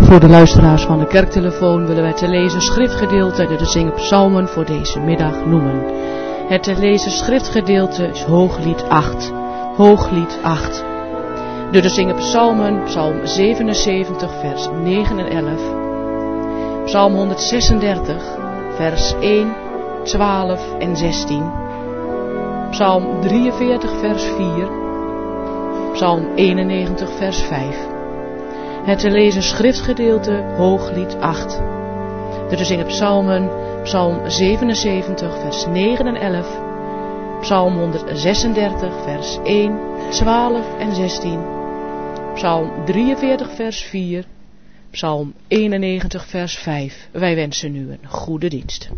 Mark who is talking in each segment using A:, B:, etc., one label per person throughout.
A: Voor de luisteraars van de kerktelefoon willen wij te lezen schriftgedeelte en de te zingen psalmen voor deze middag noemen. Het te lezen schriftgedeelte is Hooglied 8. Hooglied 8. De te zingen psalmen, psalm 77 vers 9 en 11. Psalm 136 vers 1, 12 en 16. Psalm 43 vers 4. Psalm 91 vers 5. Het te lezen schriftgedeelte Hooglied 8. De te zingen psalmen, psalm 77 vers 9 en 11. Psalm 136 vers 1, 12 en 16. Psalm 43 vers 4. Psalm 91 vers 5. Wij wensen u een goede dienst.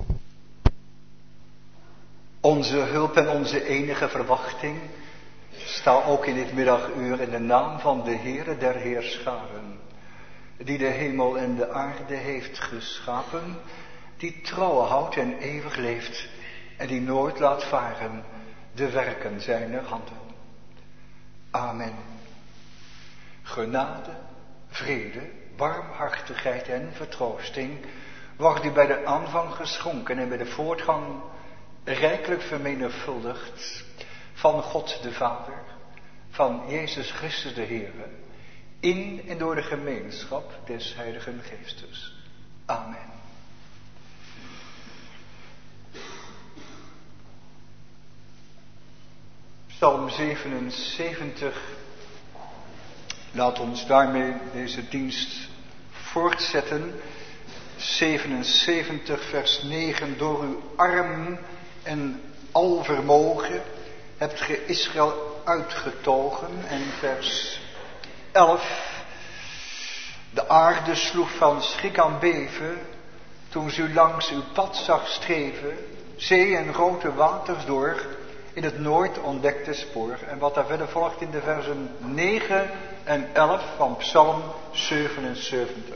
B: Onze hulp en onze enige verwachting sta ook in dit middaguur in de naam van de Heere der Heerscharen, die de hemel en de aarde heeft geschapen, die trouw houdt en eeuwig leeft en die nooit laat varen de werken zijner handen. Amen. Genade, vrede, barmhartigheid en vertroosting wordt u bij de aanvang geschonken en bij de voortgang rijkelijk vermenigvuldigd van God de Vader, van Jezus Christus de Heere, in en door de gemeenschap des Heiligen Geestes. Amen. Psalm 77. Laat ons daarmee deze dienst voortzetten. 77 vers 9. Door uw arm en alvermogen hebt ge Israël uitgetogen. En vers 11. De aarde sloeg van schrik aan beven toen ze u langs uw pad zag streven. Zee en grote waters door in het nooit ontdekte spoor. En wat daar verder volgt in de versen 9 en 11 van Psalm 77.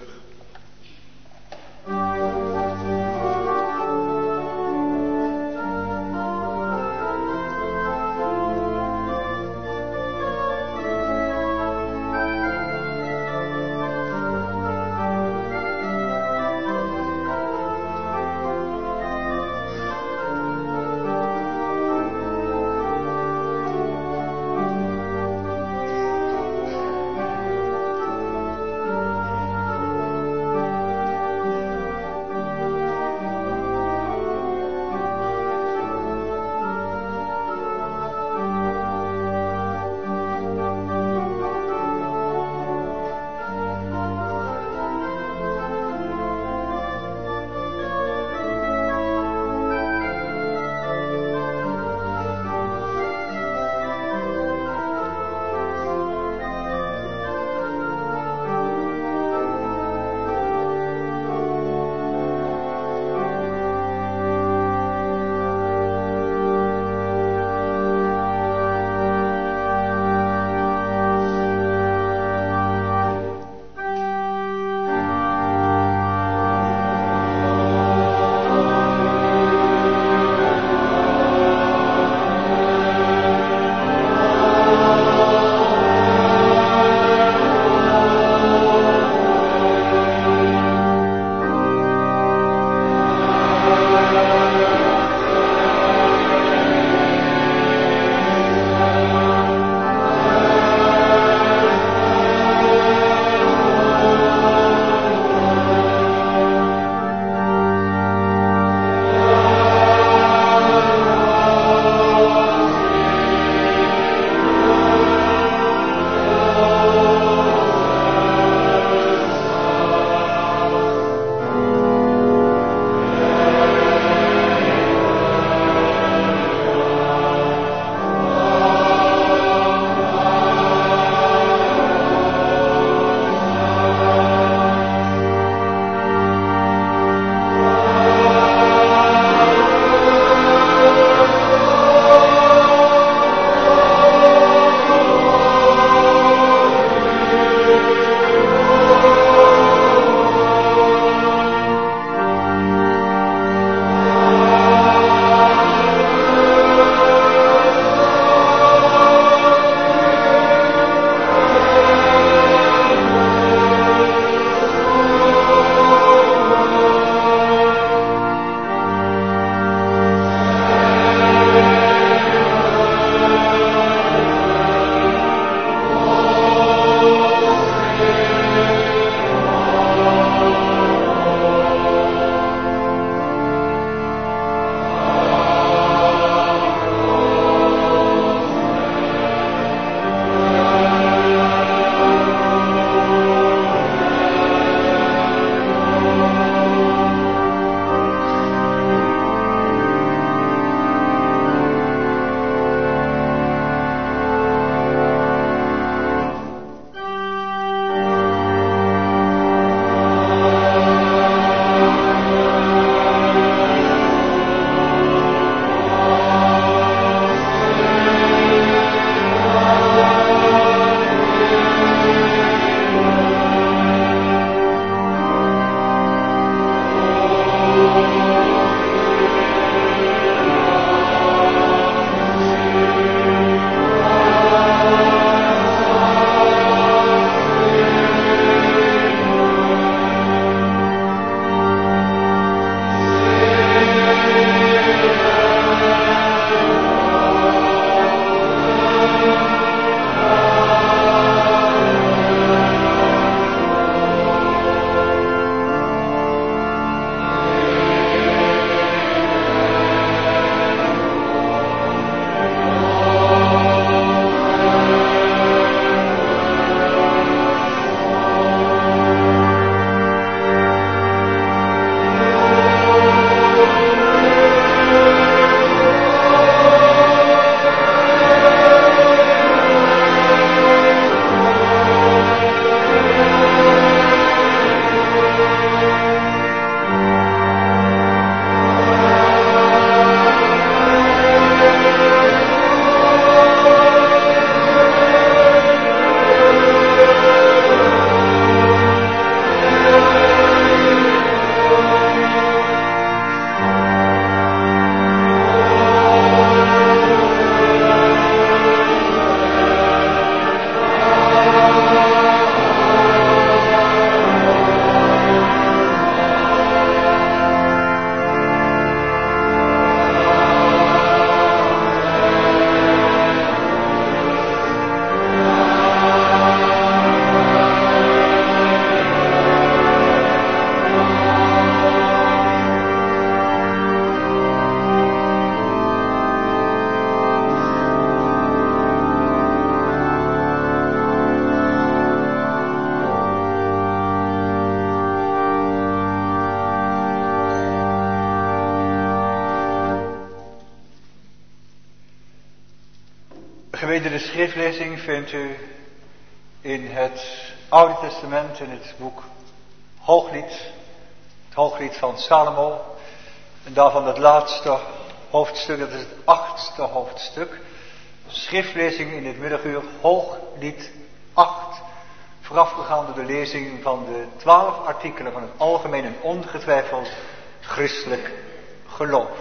B: Gewederde schriftlezing vindt u in het Oude Testament, in het boek Hooglied, het Hooglied van Salomo. En daarvan het laatste hoofdstuk, dat is het 8e hoofdstuk. Schriftlezing in het middaguur, Hooglied 8. Voorafgegaan door de lezing van de 12 artikelen van het algemeen en ongetwijfeld christelijk geloof.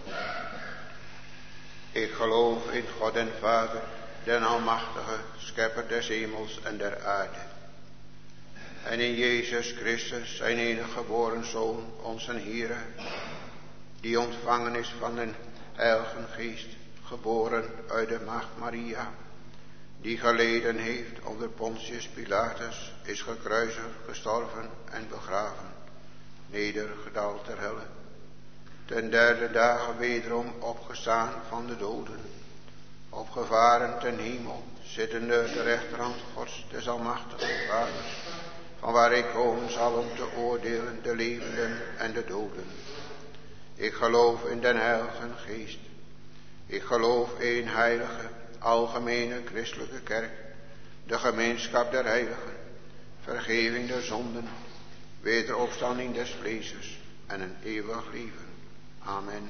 C: Ik geloof in God en Vader, den Almachtige, Schepper des hemels en der aarde. En in Jezus Christus, zijn enige geboren Zoon, onze Heere, die ontvangen is van den Heilige Geest, geboren uit de Maagd Maria, die geleden heeft onder Pontius Pilatus, is gekruisigd, gestorven en begraven, nedergedaald ter helle. Ten derde dagen wederom opgestaan van de doden, opgevaren ten hemel, zittende ter rechterhand Gods des Almachtigen Vaders, van waar ik komen zal om te oordelen de levenden en de doden. Ik geloof in den Heilige Geest. Ik geloof in heilige, algemene christelijke kerk, de gemeenschap der heiligen, vergeving der zonden, wederopstanding des vleeses en een eeuwig leven. Amen.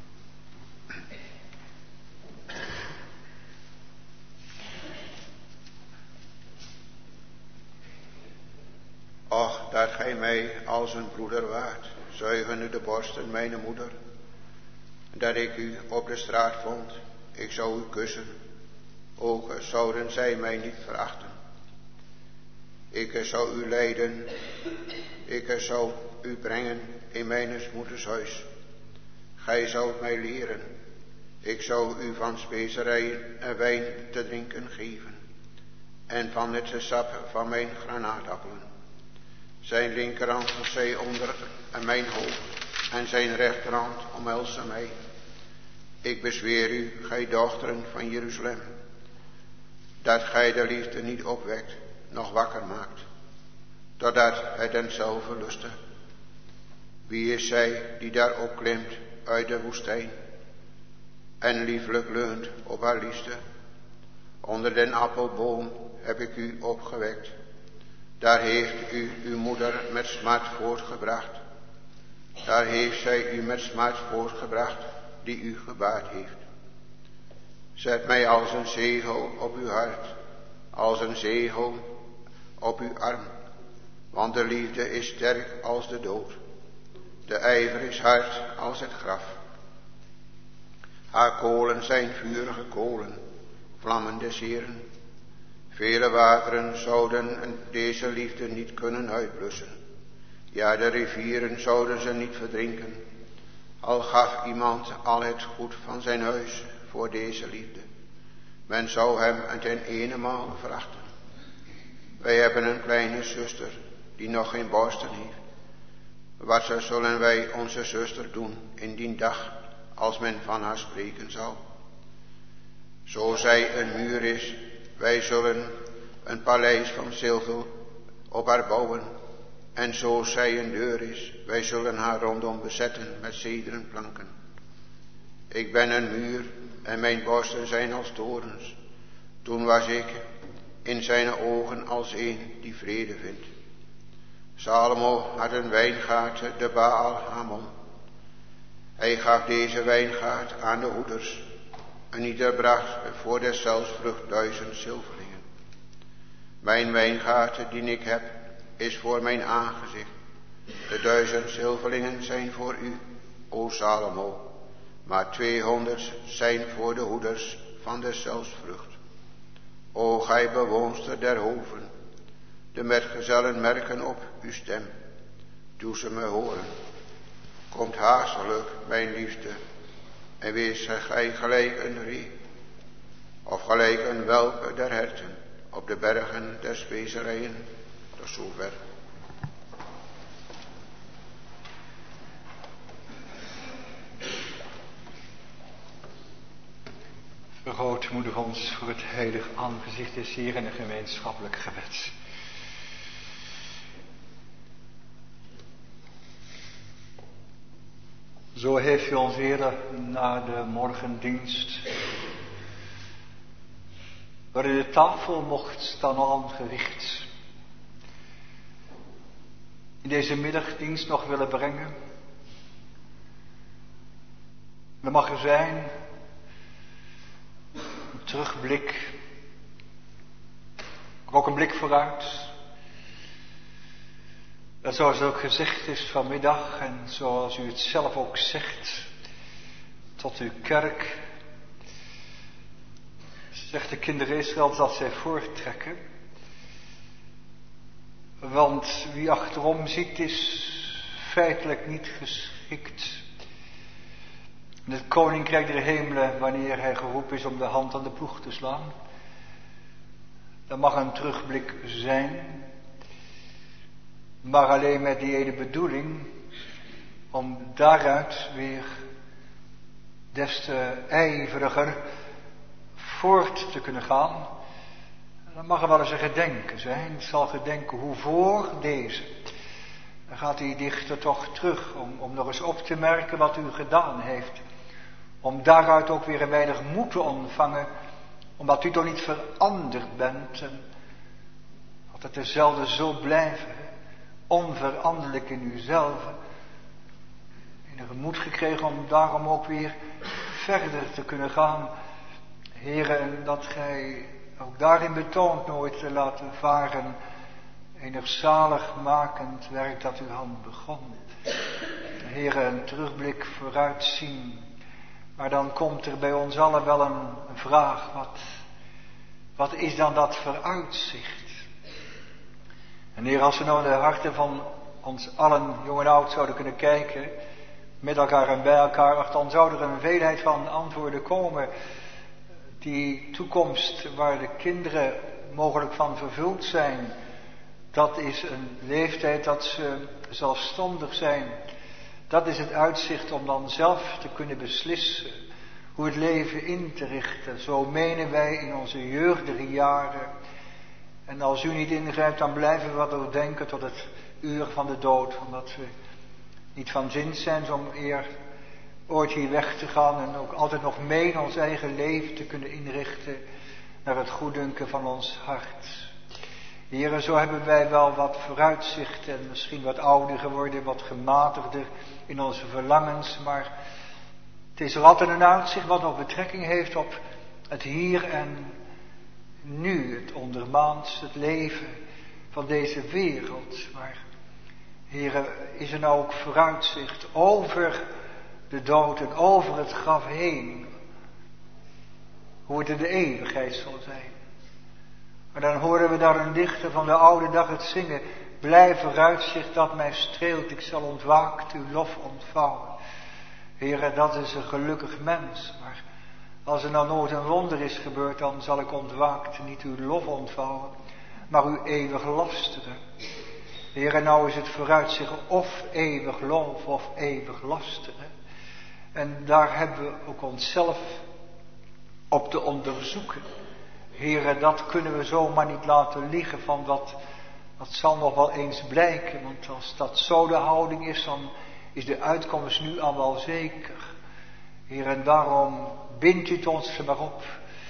C: Och, dat gij mij als een broeder waart, zuigende de borsten mijne moeder, dat ik u op de straat vond, ik zou u kussen, ook zouden zij mij niet verachten. Ik zou u leiden, ik zou u brengen in mijn moeders huis. Gij zoudt mij leren, ik zou u van specerijen en wijn te drinken geven, en van het sap van mijn granaatappelen. Zijn linkerhand zij onder mijn hoofd, en zijn rechterhand omhelste mij. Ik bezweer u, gij dochteren van Jeruzalem, dat gij de liefde niet opwekt, nog wakker maakt, totdat het denzelve luste. Wie is zij die daar opklimt uit de woestijn, en lieflijk leunt op haar liefde? Onder den appelboom heb ik u opgewekt, daar heeft u uw moeder met smart voortgebracht. Daar heeft zij u met smart voortgebracht, die u gebaard heeft. Zet mij als een zegel op uw hart, als een zegel op uw arm, want de liefde is sterk als de dood. De ijver is hard als het graf. Haar kolen zijn vurige kolen, vlammen des Heeren. Vele wateren zouden deze liefde niet kunnen uitblussen. Ja, de rivieren zouden ze niet verdrinken, al gaf iemand al het goed van zijn huis voor deze liefde. Men zou hem ten enemaal verachten. Wij hebben een kleine zuster die nog geen borsten heeft. Wat zullen wij onze zuster doen in die dag, als men van haar spreken zal? Zo zij een muur is, wij zullen een paleis van zilver op haar bouwen. En zo zij een deur is, wij zullen haar rondom bezetten met zederen planken. Ik ben een muur en mijn borsten zijn als torens. Toen was ik in zijn ogen als een die vrede vindt. Salomo had een wijngaard, de Baal Hamon. Hij gaf deze wijngaard aan de hoeders, en ieder bracht voor deszelfs vrucht 1000 zilverlingen. Mijn wijngaard die ik heb, is voor mijn aangezicht. De 1000 zilverlingen zijn voor u, o Salomo, maar 200 zijn voor de hoeders van deszelfs vrucht. O gij bewoonster der hoven, de metgezellen merken op uw stem, doe ze me horen. Komt haastelijk, mijn liefste, en wees gij gelijk een ree, of gelijk een welpe der herten, op de bergen der specerijen, tot zover.
B: Vergroot moeder ons voor het heilig aangezicht des Heer in een gemeenschappelijk gebed. Zo heeft u ons Heer na de morgendienst waarin de tafel mocht staan aangericht. In deze middagdienst nog willen brengen. Er mag er zijn een terugblik, maar ook een blik vooruit. En zoals het ook gezegd is vanmiddag en zoals u het zelf ook zegt tot uw kerk, zegt de kinderen Israël dat zij voortrekken. Want wie achterom ziet is feitelijk niet geschikt. In het koninkrijk der hemelen, wanneer hij geroepen is om de hand aan de ploeg te slaan, dan mag een terugblik zijn. Maar alleen met die ene bedoeling om daaruit weer des te ijveriger voort te kunnen gaan. Dan mag er wel eens een gedenken zijn. Het zal gedenken hoe voor deze. Dan gaat die dichter toch terug om nog eens op te merken wat u gedaan heeft. Om daaruit ook weer een weinig moed te ontvangen. Omdat u toch niet veranderd bent. En dat het dezelfde zult blijven. Onveranderlijk in uzelf. Enige moed gekregen om daarom ook weer verder te kunnen gaan. Heren, en dat gij ook daarin betoont nooit te laten varen. Enig zaligmakend werk dat uw hand begon. Heren, een terugblik vooruitzien. Maar dan komt er bij ons allen wel een vraag. Wat is dan dat vooruitzicht? En Heer, als we nou in de harten van ons allen, jong en oud, zouden kunnen kijken, met elkaar en bij elkaar, dan zou er een veelheid van antwoorden komen. Die toekomst waar de kinderen mogelijk van vervuld zijn, dat is een leeftijd dat ze zelfstandig zijn. Dat is het uitzicht om dan zelf te kunnen beslissen hoe het leven in te richten. Zo menen wij in onze jeugdige jaren. En als u niet ingrijpt, dan blijven we wat doordenken tot het uur van de dood. Omdat we niet van zin zijn om ooit hier weg te gaan. En ook altijd nog mee in ons eigen leven te kunnen inrichten naar het goeddunken van ons hart. Heren, zo hebben wij wel wat vooruitzicht en misschien wat ouder geworden, wat gematigder in onze verlangens. Maar het is er altijd een uitzicht wat nog betrekking heeft op het hier en nu, het ondermaans, het leven van deze wereld. Maar, heren, is er nou ook vooruitzicht over de dood en over het graf heen, hoe het in de eeuwigheid zal zijn. Maar dan horen we daar een dichter van de oude dag het zingen. Blijf vooruitzicht dat mij streelt, ik zal ontwaakt uw lof ontvouwen. Heren, dat is een gelukkig mens, maar als er nou nooit een wonder is gebeurd, dan zal ik ontwaakt niet uw lof ontvouwen, maar u eeuwig lasteren. Heren, nou is het vooruitzicht of eeuwig lof of eeuwig lasteren. En daar hebben we ook onszelf op te onderzoeken. Heren, dat kunnen we zomaar niet laten liggen van dat zal nog wel eens blijken. Want als dat zo de houding is, dan is de uitkomst nu al wel zeker. Heer, en daarom bindt u het ons er maar op.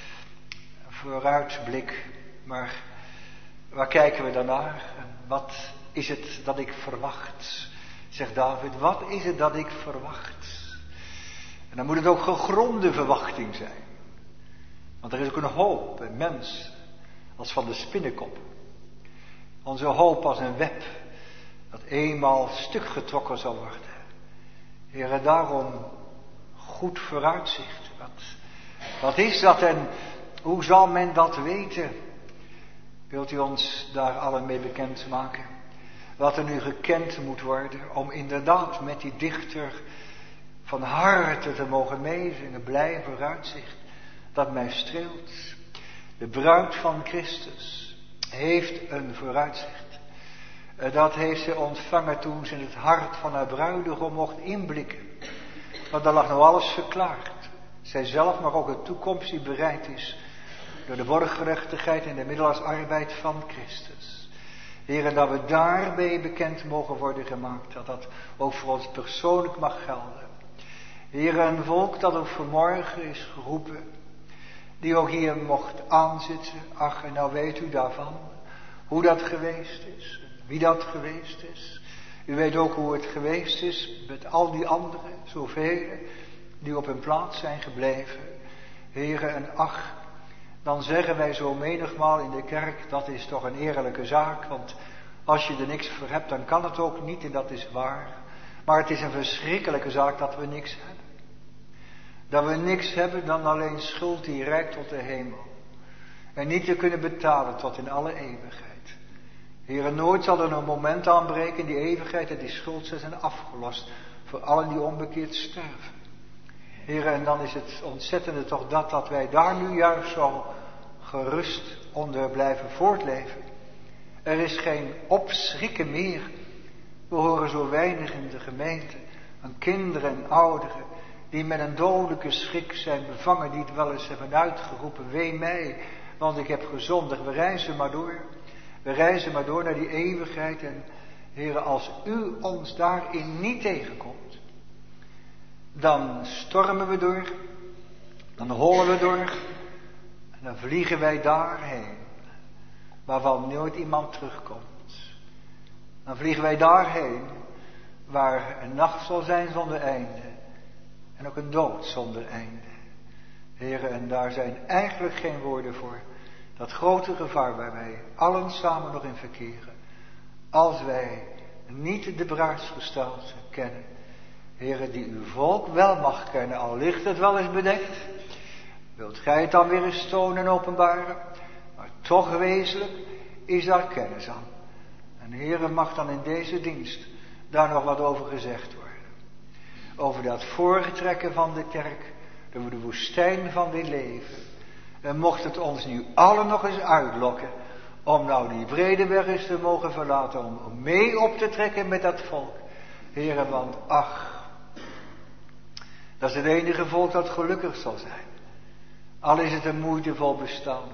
B: Vooruitblik. Maar waar kijken we dan naar? En wat is het dat ik verwacht? Zegt David, wat is het dat ik verwacht? En dan moet het ook gegronde verwachting zijn. Want er is ook een hoop, een mens, als van de spinnenkop. Onze hoop als een web, dat eenmaal stuk getrokken zal worden. Heere, daarom goed vooruitzicht. Wat is dat en hoe zal men dat weten? Wilt u ons daar allen mee bekend maken? Wat er nu gekend moet worden, om inderdaad met die dichter van harte te mogen meezingen, blij vooruitzicht. Dat mij streelt. De bruid van Christus heeft een vooruitzicht. Dat heeft ze ontvangen toen ze in het hart van haar bruidegom mocht inblikken. Want daar lag nou alles verklaard. Zij zelf, maar ook de toekomst die bereid is door de borggerechtigheid en de middelaarsarbeid van Christus. Heer, en dat we daarbij bekend mogen worden gemaakt. Dat dat ook voor ons persoonlijk mag gelden. Heer, een volk dat ook vanmorgen is geroepen. die ook hier mocht aanzitten. Ach, en nou weet u daarvan, hoe dat geweest is, wie dat geweest is. U weet ook hoe het geweest is met al die anderen, zoveel, die op hun plaats zijn gebleven. Heren, en ach, dan zeggen wij zo menigmaal in de kerk, dat is toch een eerlijke zaak, want als je er niks voor hebt, dan kan het ook niet, en dat is waar. Maar het is een verschrikkelijke zaak dat we niks hebben. Dat we niks hebben dan alleen schuld die reikt tot de hemel. En niet te kunnen betalen tot in alle eeuwigheid. Heren, nooit zal er een moment aanbreken in die eeuwigheid dat die schuld zijn afgelost voor allen die onbekeerd sterven. Heren, en dan is het ontzettende toch dat wij daar nu juist zo gerust onder blijven voortleven. Er is geen opschrikken meer. We horen zo weinig in de gemeente aan kinderen en ouderen die met een dodelijke schrik zijn bevangen, die het wel eens hebben uitgeroepen, wee mij, want ik heb gezondigd. We reizen maar door. We reizen maar door naar die eeuwigheid. En Heere, als u ons daarin niet tegenkomt, dan stormen we door, dan hollen we door en dan vliegen wij daarheen, waarvan nooit iemand terugkomt. Dan vliegen wij daarheen, waar een nacht zal zijn zonder einde en ook een dood zonder einde. Heere, en daar zijn eigenlijk geen woorden voor. Dat grote gevaar waar wij allen samen nog in verkeren. Als wij niet de bruidsgestalte kennen. Heere, die uw volk wel mag kennen, al ligt het wel eens bedekt. Wilt gij het dan weer eens tonen en openbaren? Maar toch wezenlijk is daar kennis aan. En Heere, mag dan in deze dienst daar nog wat over gezegd worden. Over dat voortrekken van de kerk door de woestijn van dit leven. En mocht het ons nu allen nog eens uitlokken om nou die Vredenberg eens te mogen verlaten, om mee op te trekken met dat volk. Heren, want ach, dat is het enige volk dat gelukkig zal zijn. Al is het een moeitevol bestaan,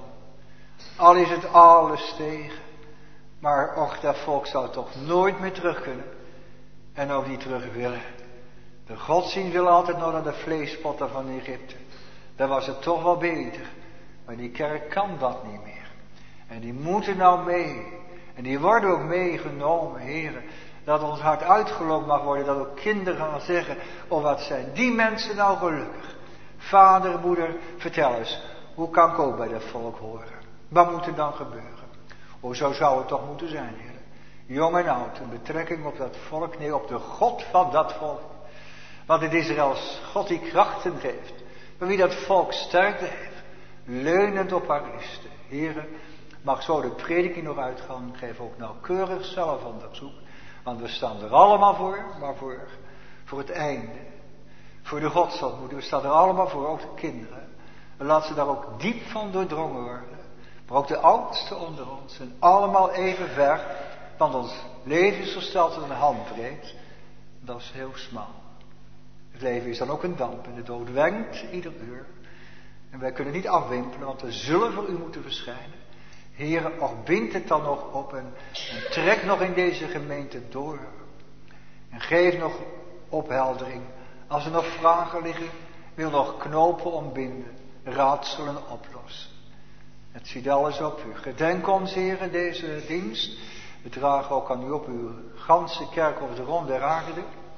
B: al is het alles tegen, maar och, dat volk zou toch nooit meer terug kunnen en ook niet terug willen. De godsdienst wil altijd nog naar de vleespotten van Egypte. Daar was het toch wel beter. Maar die kerk kan dat niet meer. En die moeten nou mee. En die worden ook meegenomen, heren. Dat ons hart uitgelokt mag worden. Dat ook kinderen gaan zeggen, oh wat zijn die mensen nou gelukkig. Vader, moeder, vertel eens. Hoe kan ik ook bij dat volk horen? Wat moet er dan gebeuren? Oh, zo zou het toch moeten zijn, heren. Jong en oud, een betrekking op dat volk. Nee, op de God van dat volk. Want het is er als God die krachten geeft. Maar wie dat volk sterkte heeft. Leunend op haar listen. Heren, mag zo de prediking nog uitgaan. Geef ook nauwkeurig zelfonderzoek. Want we staan er allemaal voor. Maar voor het einde. Voor de godsontmoeting. We staan er allemaal voor. Ook de kinderen. En laat ze daar ook diep van doordrongen worden. Maar ook de oudsten onder ons. En allemaal even ver. Want ons leven is gesteld als een handbreed. Dat is heel smal. Het leven is dan ook een damp. En de dood wenkt ieder uur. En wij kunnen niet afwimpelen, want we zullen voor u moeten verschijnen. Heere, och bind het dan nog op en trek nog in deze gemeente door. En geef nog opheldering. Als er nog vragen liggen, wil nog knopen ontbinden, raadselen oplossen. Het ziet alles op u. Gedenk ons, Heere, deze dienst. We dragen ook aan u op uw ganse kerk over de rond der aarde.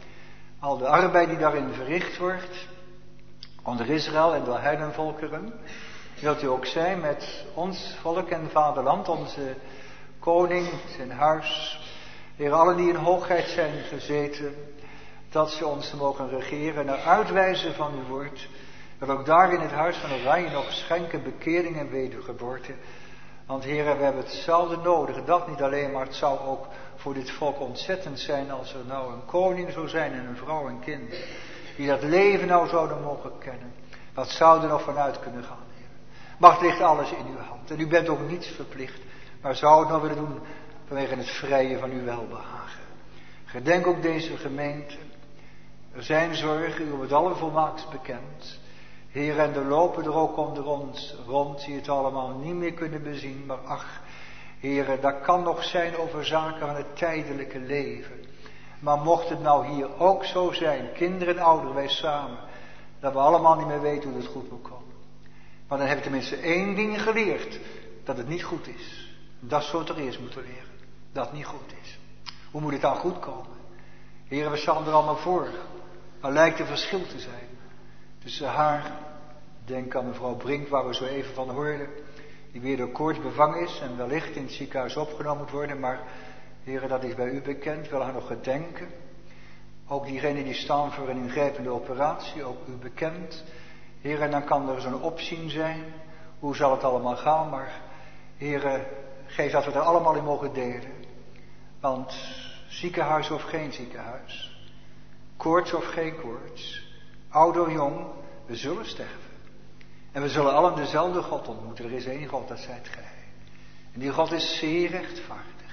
B: Al de arbeid die daarin verricht wordt. Onder Israël en de heidenvolkeren. Wilt u ook zijn met ons volk en vaderland, onze koning, zijn huis. Heer, allen die in hoogheid zijn gezeten, dat ze ons mogen regeren naar uitwijzen van uw woord. Dat ook daar in het huis van Oranje nog schenken bekering en wedergeboorte. Want Heer, we hebben hetzelfde nodig. Dat niet alleen, maar het zou ook voor dit volk ontzettend zijn als er nou een koning zou zijn en een vrouw en kind. Die dat leven nou zouden mogen kennen. Wat zou er nog vanuit kunnen gaan, Heer? Macht ligt alles in uw hand. En u bent ook niets verplicht. Maar zou het nog willen doen vanwege het vrije van uw welbehagen. Gedenk ook deze gemeente. Er zijn zorgen, u wordt alle volmaaks bekend. Heer, en er lopen er ook onder ons rond die het allemaal niet meer kunnen bezien. Maar ach, Heer, dat kan nog zijn over zaken van het tijdelijke leven. Maar mocht het nou hier ook zo zijn, kinderen en ouderen, wij samen, dat we allemaal niet meer weten hoe het goed moet komen. Maar dan heb ik tenminste één ding geleerd. Dat het niet goed is. Dat zou het er eerst moeten leren. Dat het niet goed is. Hoe moet het dan goed komen? Heren, we staan er allemaal voor. Er lijkt een verschil te zijn. Tussen haar, denk aan mevrouw Brink, waar we zo even van hoorden. Die weer door koorts bevangen is en wellicht in het ziekenhuis opgenomen moet worden. Maar, heren, dat is bij u bekend. Wil haar nog gedenken. Ook diegenen die staan voor een ingrijpende operatie, ook u bekend. Heren, dan kan er zo'n opzien zijn. Hoe zal het allemaal gaan? Maar, heren, geef dat we er allemaal in mogen delen. Want ziekenhuis of geen ziekenhuis, koorts of geen koorts, oud of jong, we zullen sterven. En we zullen allen dezelfde God ontmoeten. Er is één God, dat zijt gij. En die God is zeer rechtvaardig,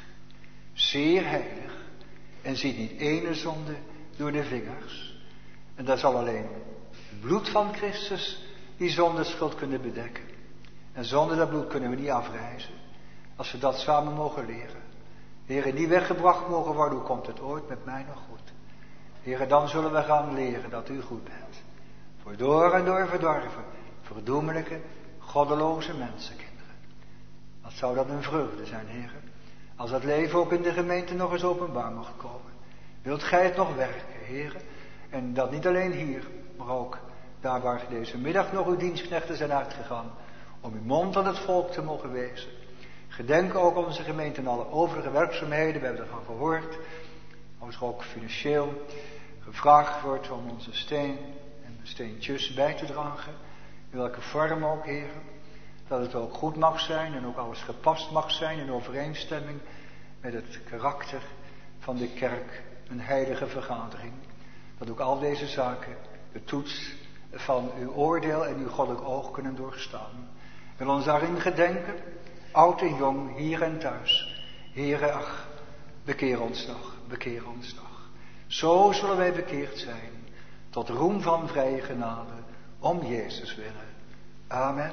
B: zeer heilig en ziet niet ene zonde door de vingers. En dat zal alleen het bloed van Christus die zondeschuld kunnen bedekken. En zonder dat bloed kunnen we niet afreizen. Als we dat samen mogen leren. Heren, die weggebracht mogen worden, hoe komt het ooit met mij nog goed? Heren, dan zullen we gaan leren dat u goed bent. Voor door en door verdorven, verdoemelijke, goddeloze mensenkinderen. Wat zou dat een vreugde zijn, heren? Als dat leven ook in de gemeente nog eens openbaar mocht komen. Wilt gij het nog werken, heren? En dat niet alleen hier, maar ook daar waar deze middag nog uw dienstknechten zijn uitgegaan. Om uw mond aan het volk te mogen wezen. Gedenk ook onze gemeente en alle overige werkzaamheden. We hebben ervan gehoord. Als er ook financieel gevraagd wordt om onze steen en de steentjes bij te dragen. In welke vorm ook, heren. Dat het ook goed mag zijn en ook alles gepast mag zijn in overeenstemming met het karakter van de kerk. Een heilige vergadering. Dat ook al deze zaken de toets van uw oordeel en uw goddelijk oog kunnen doorstaan. Wil ons daarin gedenken. Oud en jong, hier en thuis. Here, ach, bekeer ons nog, bekeer ons nog. Zo zullen wij bekeerd zijn, tot roem van vrije genade, om Jezus willen. Amen.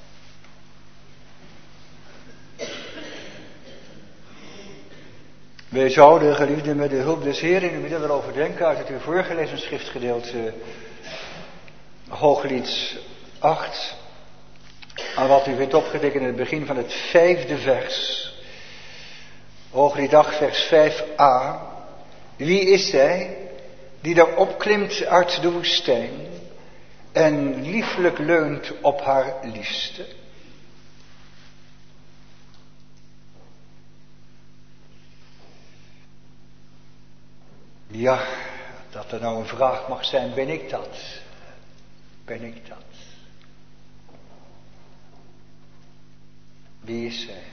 B: Wij zouden, geliefden, met de hulp des Heeren in uw midden wel overdenken uit het u voorgelezen schriftgedeelte Hooglied 8. Aan wat u vindt opgetekend in het begin van het 5e vers. Hooglied 8 vers 5a. Wie is zij die daar opklimt uit de woestijn en lieflijk leunt op haar liefste? Ja, dat er nou een vraag mag zijn, ben ik dat? Ben ik dat? Wie is zij?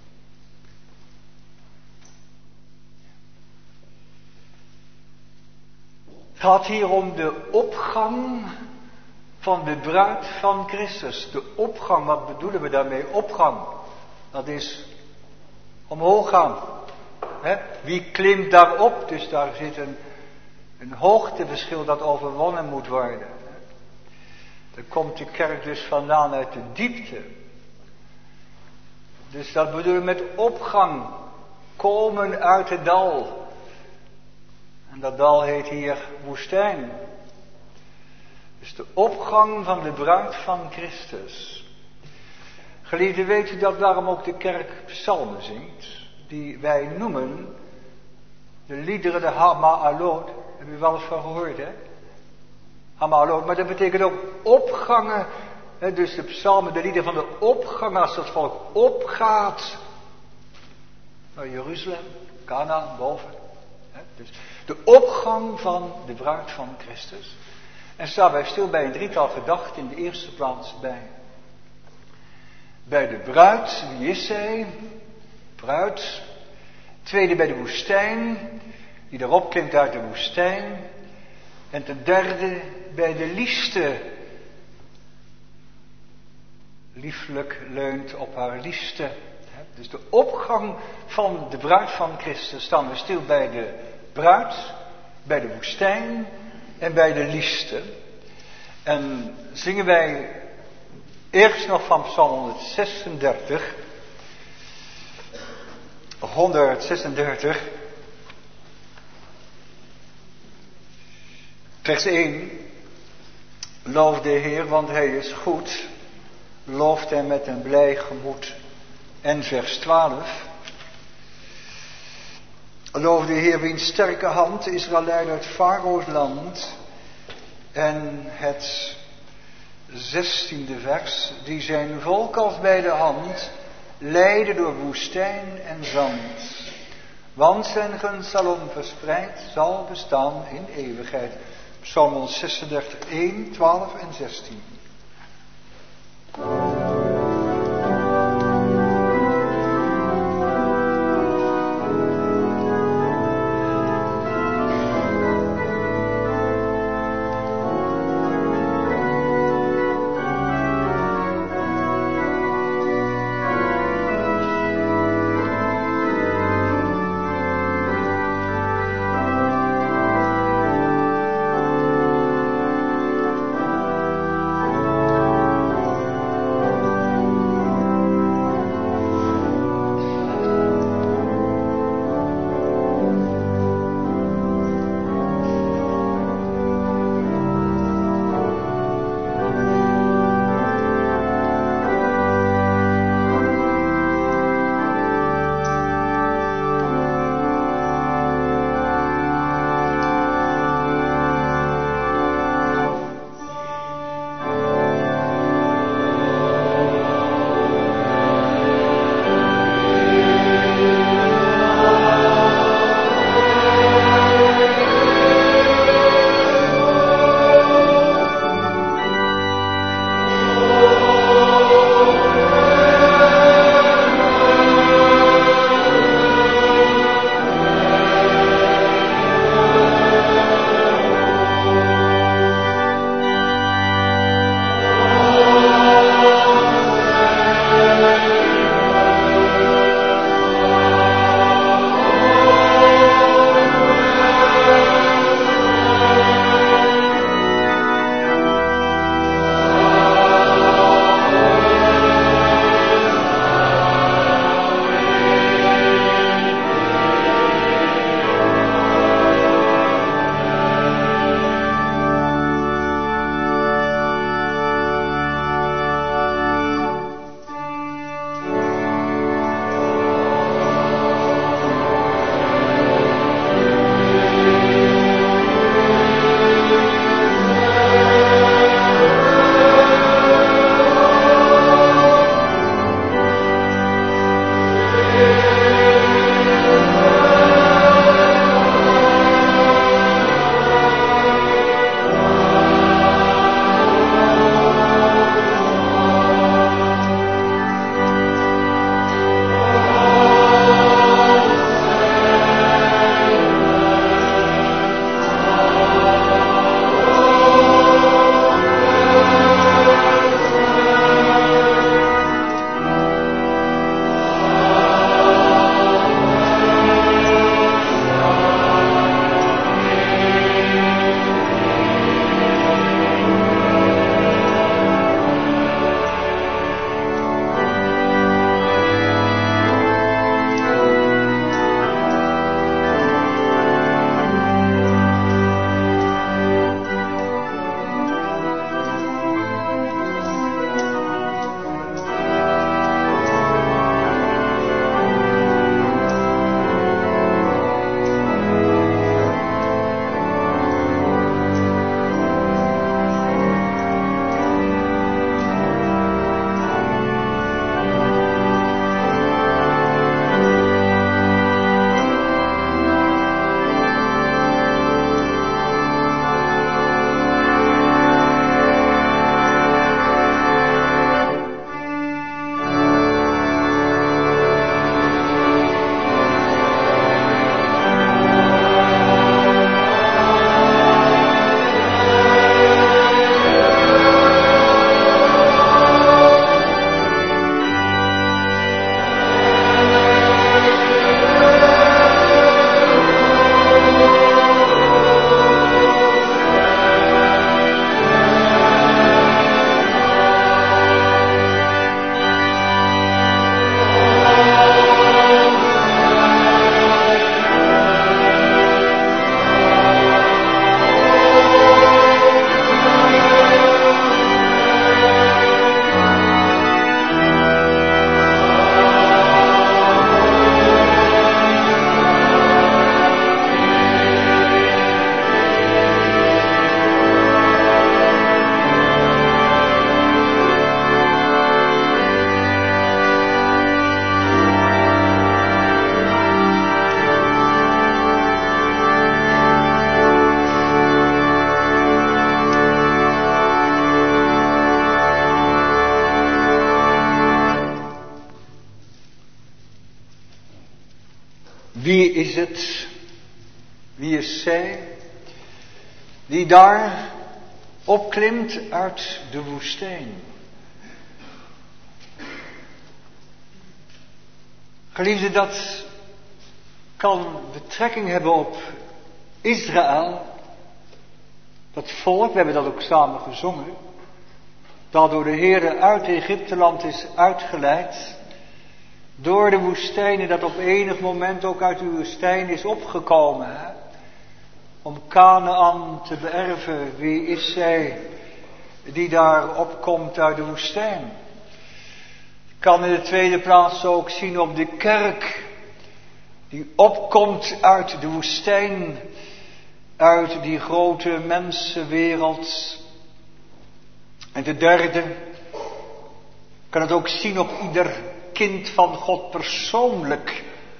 B: Het gaat hier om de opgang van de bruid van Christus. De opgang, wat bedoelen we daarmee? Opgang, dat is omhoog gaan. Wie klimt daarop? Dus daar zit een hoogteverschil dat overwonnen moet worden. Daar komt de kerk dus vandaan uit de diepte. Dus dat bedoelen we met opgang. Komen uit het dal. En dat dal heet hier woestijn. Dus de opgang van de bruid van Christus. Geliefden, weet u dat daarom ook de kerk psalmen zingt? Die wij noemen de liederen de Hama'alot. Heb u wel eens van gehoord, hè? Hama'alot, maar dat betekent ook opgangen. Hè? Dus de psalmen, de liederen van de opgang, als het volk opgaat naar Jeruzalem, Canaan, boven. Hè? Dus de opgang van de bruid van Christus. En staan wij stil bij een drietal gedachten, in de eerste plaats bij de bruid. Wie is zij? Bruid. Tweede bij de woestijn, die erop klimt uit de woestijn. En ten derde bij de liefste. Lieflijk leunt op haar liefste. Dus de opgang van de bruid van Christus staan we stil bij de bruid, bij de woestijn en bij de liefste. En zingen wij eerst nog van Psalm 136. 136. Vers 1. Loof de Heer, want Hij is goed. looft hij met een blij gemoed. En vers 12. Loof de Heer wiens sterke hand Israël leidde uit Farao's land. En het 16e vers. Die zijn volk als bij de hand leidde door woestijn en zand. Want zijn gunst zal onverspreid zal bestaan in eeuwigheid. Psalm 36, 1, 12 en 16. is het, wie is zij, die daar opklimt uit de woestijn? Geliefde, dat kan betrekking hebben op Israël, dat volk, we hebben dat ook samen gezongen, dat door de Heere uit Egypteland is uitgeleid, door de woestijnen, dat op enig moment ook uit de woestijn is opgekomen, hè? Om Kanaan te beërven. Wie is zij die daar opkomt uit de woestijn? Ik kan in de tweede plaats ook zien op de kerk, die opkomt uit de woestijn, uit die grote mensenwereld. En de derde, kan het ook zien op ieder kind van God persoonlijk.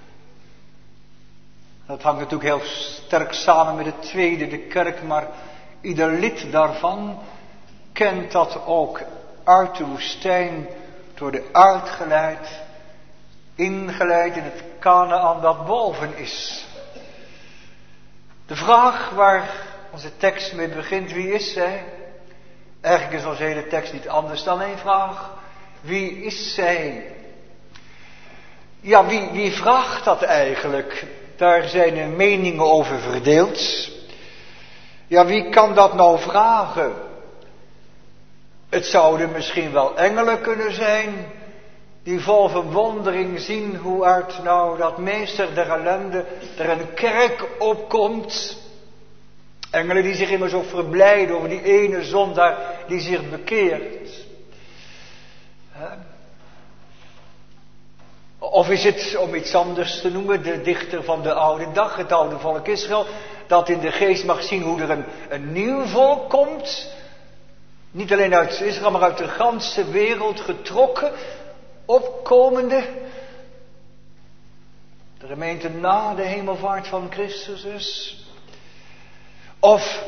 B: Dat hangt natuurlijk heel sterk samen met het tweede, de kerk, maar ieder lid daarvan kent dat ook uit de woestijn, door de uitgeleid, ingeleid in het Kanaan dat boven is. De vraag waar onze tekst mee begint, wie is zij? Eigenlijk is onze hele tekst niet anders dan één vraag. Wie is zij? Ja, wie vraagt dat eigenlijk? Daar zijn meningen over verdeeld. Ja, wie kan dat nou vragen? Het zouden misschien wel engelen kunnen zijn, die vol verwondering zien hoe uit dat meester der ellende er een kerk opkomt. Engelen die zich immers ook verblijden over die ene zondaar die zich bekeert. Of is het, om iets anders te noemen, de dichter van de oude dag, het oude volk Israël, dat in de geest mag zien hoe er een nieuw volk komt. Niet alleen uit Israël, maar uit de ganse wereld getrokken, opkomende. De gemeente na de hemelvaart van Christus is. Of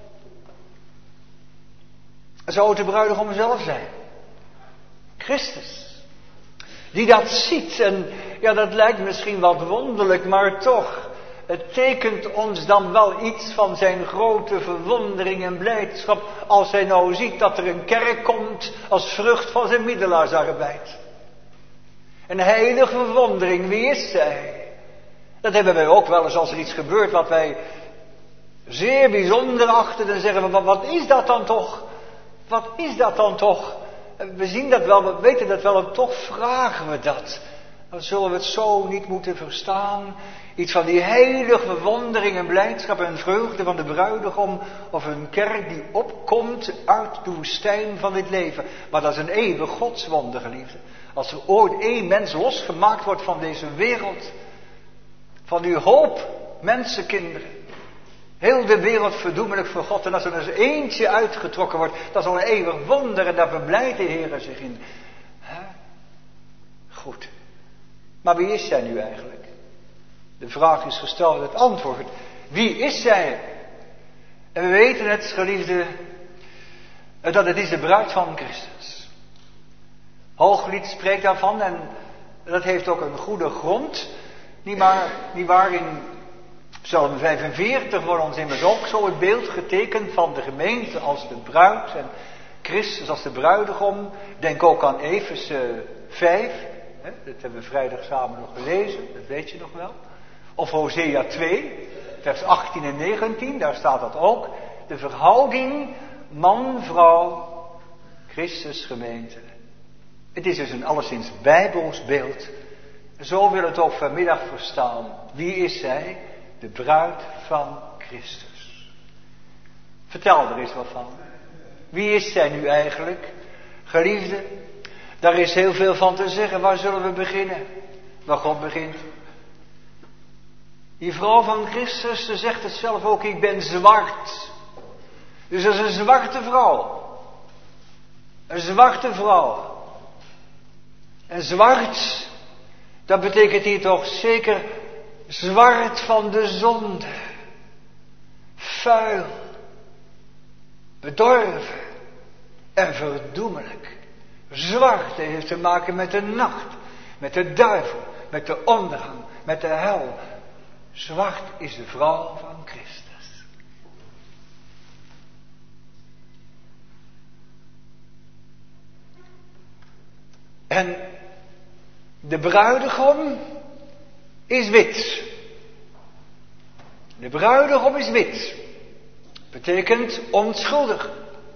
B: zou het de bruidegom zelf zijn? Christus. Die dat ziet. En ja, dat lijkt misschien wat wonderlijk, maar toch. Het tekent ons dan wel iets van zijn grote verwondering en blijdschap. Als hij nou ziet dat er een kerk komt als vrucht van zijn middelaarsarbeid. Een heilige verwondering, wie is zij? Dat hebben wij ook wel eens als er iets gebeurt wat wij zeer bijzonder achten. Dan zeggen we, wat is dat dan toch? Wat is dat dan toch? We zien dat wel, we weten dat wel en toch vragen we dat. Dan zullen we het zo niet moeten verstaan. Iets van die heilige verwondering en blijdschap en vreugde van de bruidegom. Of een kerk die opkomt uit de woestijn van dit leven. Maar dat is een eeuwig godswonder, geliefde. Als er ooit één mens losgemaakt wordt van deze wereld. Van die hoop mensenkinderen. Heel de wereld verdoemelijk voor God. En als er eens eentje uitgetrokken wordt, dat is al een eeuwig wonder. En daar verblijdt de Heer zich in. Goed. Maar wie is zij nu eigenlijk? De vraag is gesteld, het antwoord. Wie is zij? En we weten het, geliefde, dat het is de bruid van Christus. Hooglied spreekt daarvan en dat heeft ook een goede grond. Niet waar in Psalm 45 wordt ons immers ook zo het beeld getekend van de gemeente als de bruid en Christus als de bruidegom. Denk ook aan Efeze 5, dat hebben we vrijdag samen nog gelezen, dat weet je nog wel. Of Hosea 2, vers 18 en 19, daar staat dat ook. De verhouding man-vrouw, Christus gemeente. Het is dus een alleszins bijbels beeld. Zo wil het ook vanmiddag verstaan. Wie is zij? De bruid van Christus. Vertel er eens wat van. Wie is zij nu eigenlijk? Geliefde, daar is heel veel van te zeggen. Waar zullen we beginnen? Waar God begint. Die vrouw van Christus, ze zegt het zelf ook, ik ben zwart. Dus dat is een zwarte vrouw. Een zwarte vrouw. En zwart, dat betekent hier toch zeker zwart van de zonde. Vuil. Bedorven. En verdoemelijk. Zwart heeft te maken met de nacht. Met de duivel. Met de ondergang. Met de hel. Zwart is de vrouw van Christus. En de bruidegom is wit. De bruidegom is wit. Betekent onschuldig.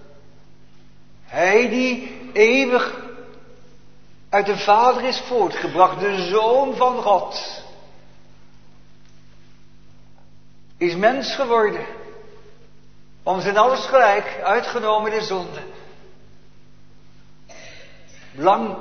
B: Hij die eeuwig uit de Vader is voortgebracht, de Zoon van God, is mens geworden. Ons in alles gelijk, uitgenomen de zonde. Blank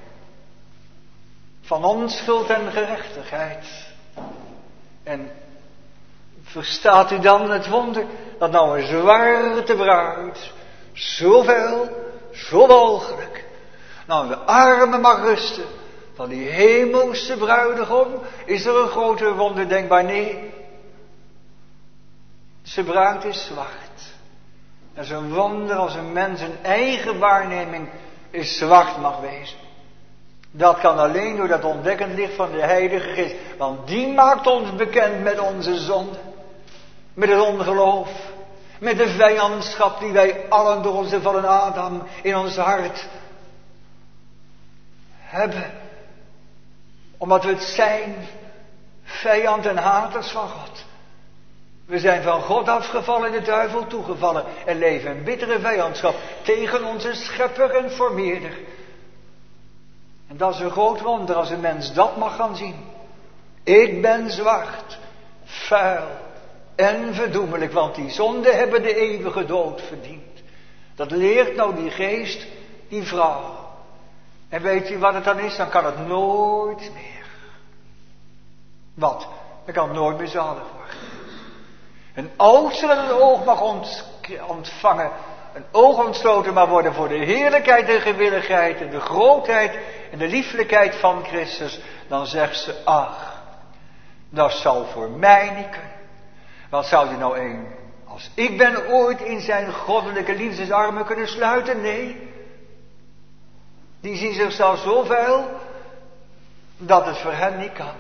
B: van onschuld en gerechtigheid. En verstaat u dan het wonder dat nou een zwarte bruid zoveel, zo walgelijk nou aan de armen mag rusten van die hemelse bruidegom? Is er een groter wonder denkbaar? Nee. Zijn bruid is zwart. Dat is een wonder als een mens een eigen waarneming is zwart mag wezen. Dat kan alleen door dat ontdekkend licht van de Heilige Geest. Want die maakt ons bekend met onze zonde. Met het ongeloof. Met de vijandschap die wij allen door onze vallen Adam in ons hart hebben. Omdat we het zijn. Vijand en haters van God. We zijn van God afgevallen en de duivel toegevallen. En leven in bittere vijandschap tegen onze schepper en vermeerder. En dat is een groot wonder als een mens dat mag gaan zien. Ik ben zwart, vuil en verdoemelijk, want die zonden hebben de eeuwige dood verdiend. Dat leert nou die geest, die vrouw. En weet u wat het dan is? Dan kan het nooit meer. Wat? Dan kan het nooit meer zalig worden. Een oog dat een oog mag ontvangen. Een oog ontsloten mag worden voor de heerlijkheid en gewilligheid en de grootheid en de lieflijkheid van Christus. Dan zegt ze, ach, dat zal voor mij niet kunnen. Wat zou je nou een, als ik ben, ooit in zijn goddelijke liefdesarmen kunnen sluiten? Nee. Die zien zichzelf zo vuil dat het voor hen niet kan.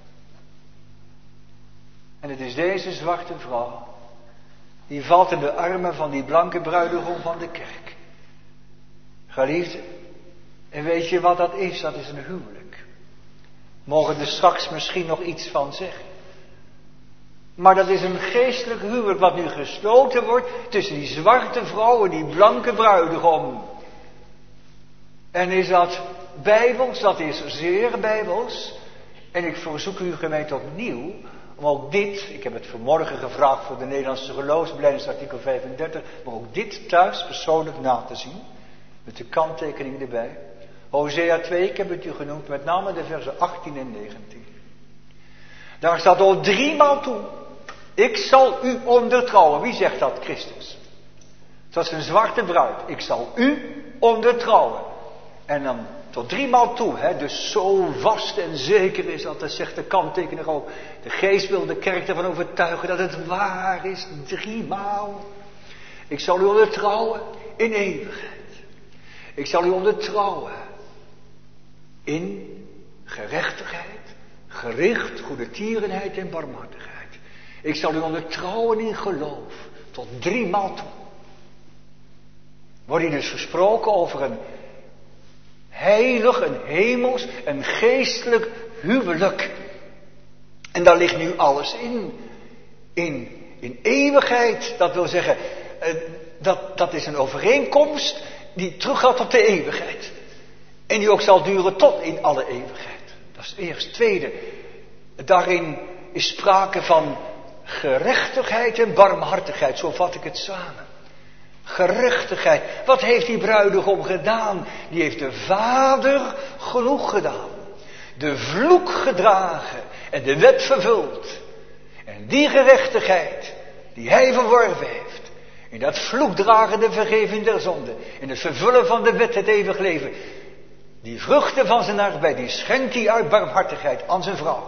B: En het is deze zwarte vrouw. Die valt in de armen van die blanke bruidegom van de kerk. Geliefde. En weet je wat dat is? Dat is een huwelijk. Mogen er straks misschien nog iets van zeggen. Maar dat is een geestelijk huwelijk wat nu gesloten wordt tussen die zwarte vrouw en die blanke bruidegom. En is dat bijbels? Dat is zeer bijbels. En ik verzoek u gemeente opnieuw om ook dit, ik heb het vanmorgen gevraagd voor de Nederlandse geloofsbelijdenis artikel 35, maar ook dit thuis persoonlijk na te zien. Met de kanttekening erbij. Hosea 2, ik heb het u genoemd, met name de versen 18 en 19. Daar staat al 3 maal toe. Ik zal u ondertrouwen. Wie zegt dat? Christus. Dat is een zwarte bruid. Ik zal u ondertrouwen. En dan tot 3 maal toe. Dus zo vast en zeker is dat zegt de kanttekening ook. De geest wil de kerk ervan overtuigen dat het waar is. 3 maal. Ik zal u ondertrouwen in eeuwigheid. Ik zal u ondertrouwen in gerechtigheid, gericht, goedertierenheid en barmhartigheid. Ik zal u ondertrouwen in geloof. Tot 3 maal toe. Wordt hier dus gesproken over een heilig, een hemels, een geestelijk huwelijk. En daar ligt nu alles in. In eeuwigheid. Dat wil zeggen, dat is een overeenkomst die teruggaat op de eeuwigheid. En die ook zal duren tot in alle eeuwigheid. Dat is het eerste. Tweede, daarin is sprake van gerechtigheid en barmhartigheid. Zo vat ik het samen. Gerechtigheid. Wat heeft die bruidegom gedaan? Die heeft de Vader genoeg gedaan. De vloek gedragen en de wet vervuld. En die gerechtigheid die hij verworven heeft. In dat vloekdragende vergeving der zonde. In het vervullen van de wet het eeuwig leven. Die vruchten van zijn arbeid, die schenkt hij uit barmhartigheid aan zijn vrouw.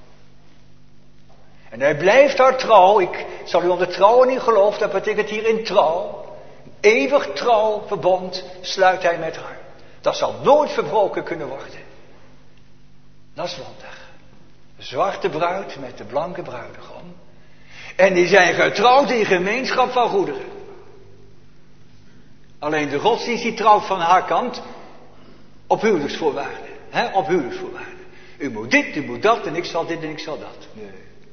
B: En hij blijft haar trouw. Ik zal u ondertrouwen in geloof. Dat betekent hier in trouw. Eeuwig trouw verbond sluit hij met haar. Dat zal nooit verbroken kunnen worden. Dat is wonder. De zwarte bruid met de blanke bruidegom. En die zijn getrouwd in gemeenschap van goederen. Alleen de godsdienst die trouwt van haar kant op huwelijksvoorwaarden. Op huwelijksvoorwaarden. U moet dit, u moet dat en ik zal dit en ik zal dat. Nee.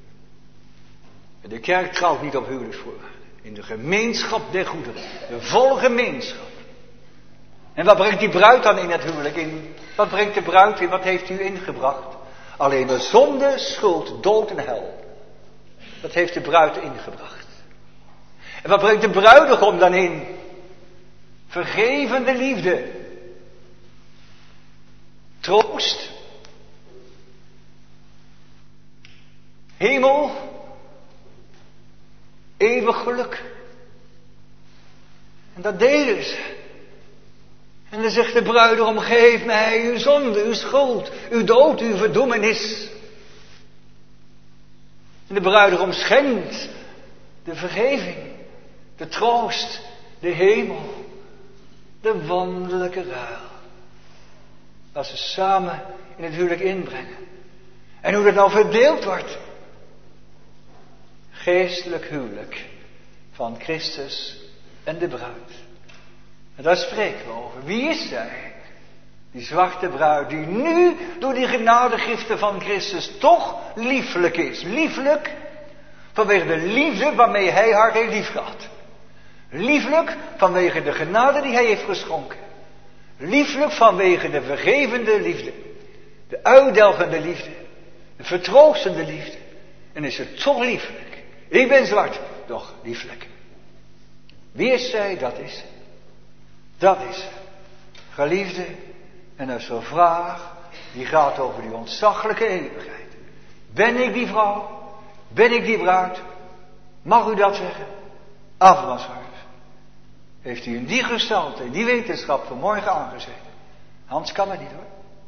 B: De kerk trouwt niet op huwelijksvoorwaarden. In de gemeenschap der goederen. De volle gemeenschap. En wat brengt die bruid dan in het huwelijk in? Wat brengt de bruid in? Wat heeft u ingebracht? Alleen de zonde, schuld, dood en hel. Dat heeft de bruid ingebracht. En wat brengt de bruidegom dan in? Vergevende liefde. Troost. Hemel. Eeuwig geluk. En dat delen ze. En dan zegt de bruidegom, geef mij uw zonde, uw schuld, uw dood, uw verdoemenis. En de bruidegom schenkt de vergeving, de troost, de hemel, de wonderlijke ruil. Als ze samen in het huwelijk inbrengen. En hoe dat nou verdeeld wordt. Geestelijk huwelijk van Christus en de bruid. En daar spreken we over. Wie is zij? Die zwarte bruid die nu door die genadegiften van Christus toch lieflijk is. Lieflijk vanwege de liefde waarmee hij haar heeft liefgehad. Lieflijk vanwege de genade die hij heeft geschonken. Lieflijk vanwege de vergevende liefde. De uitdelgende liefde. De vertroostende liefde. En is het toch lieflijk. Ik ben zwart, doch lieflijk. Wie is zij? Dat is ze. Dat is ze. Geliefde. En dat is zo'n vraag die gaat over die ontzaglijke eeuwigheid. Ben ik die vrouw? Ben ik die bruid? Mag u dat zeggen? Afwasser. Heeft u in die gestalte, in die wetenschap vanmorgen aangezeten? Hans kan het niet hoor.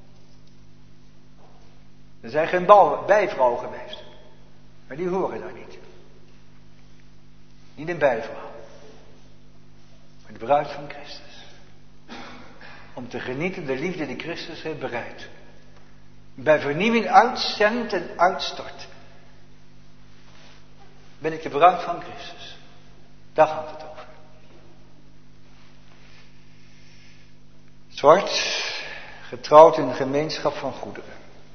B: Er zijn geen bijvrouw geweest. Maar die horen daar niet. Niet een bijvrouw. Maar de bruid van Christus. Om te genieten de liefde die Christus heeft bereid. Bij vernieuwing uitzendt en uitstort. Ben ik de bruid van Christus. Daar gaat het over. Zwart, getrouwd in de gemeenschap van goederen.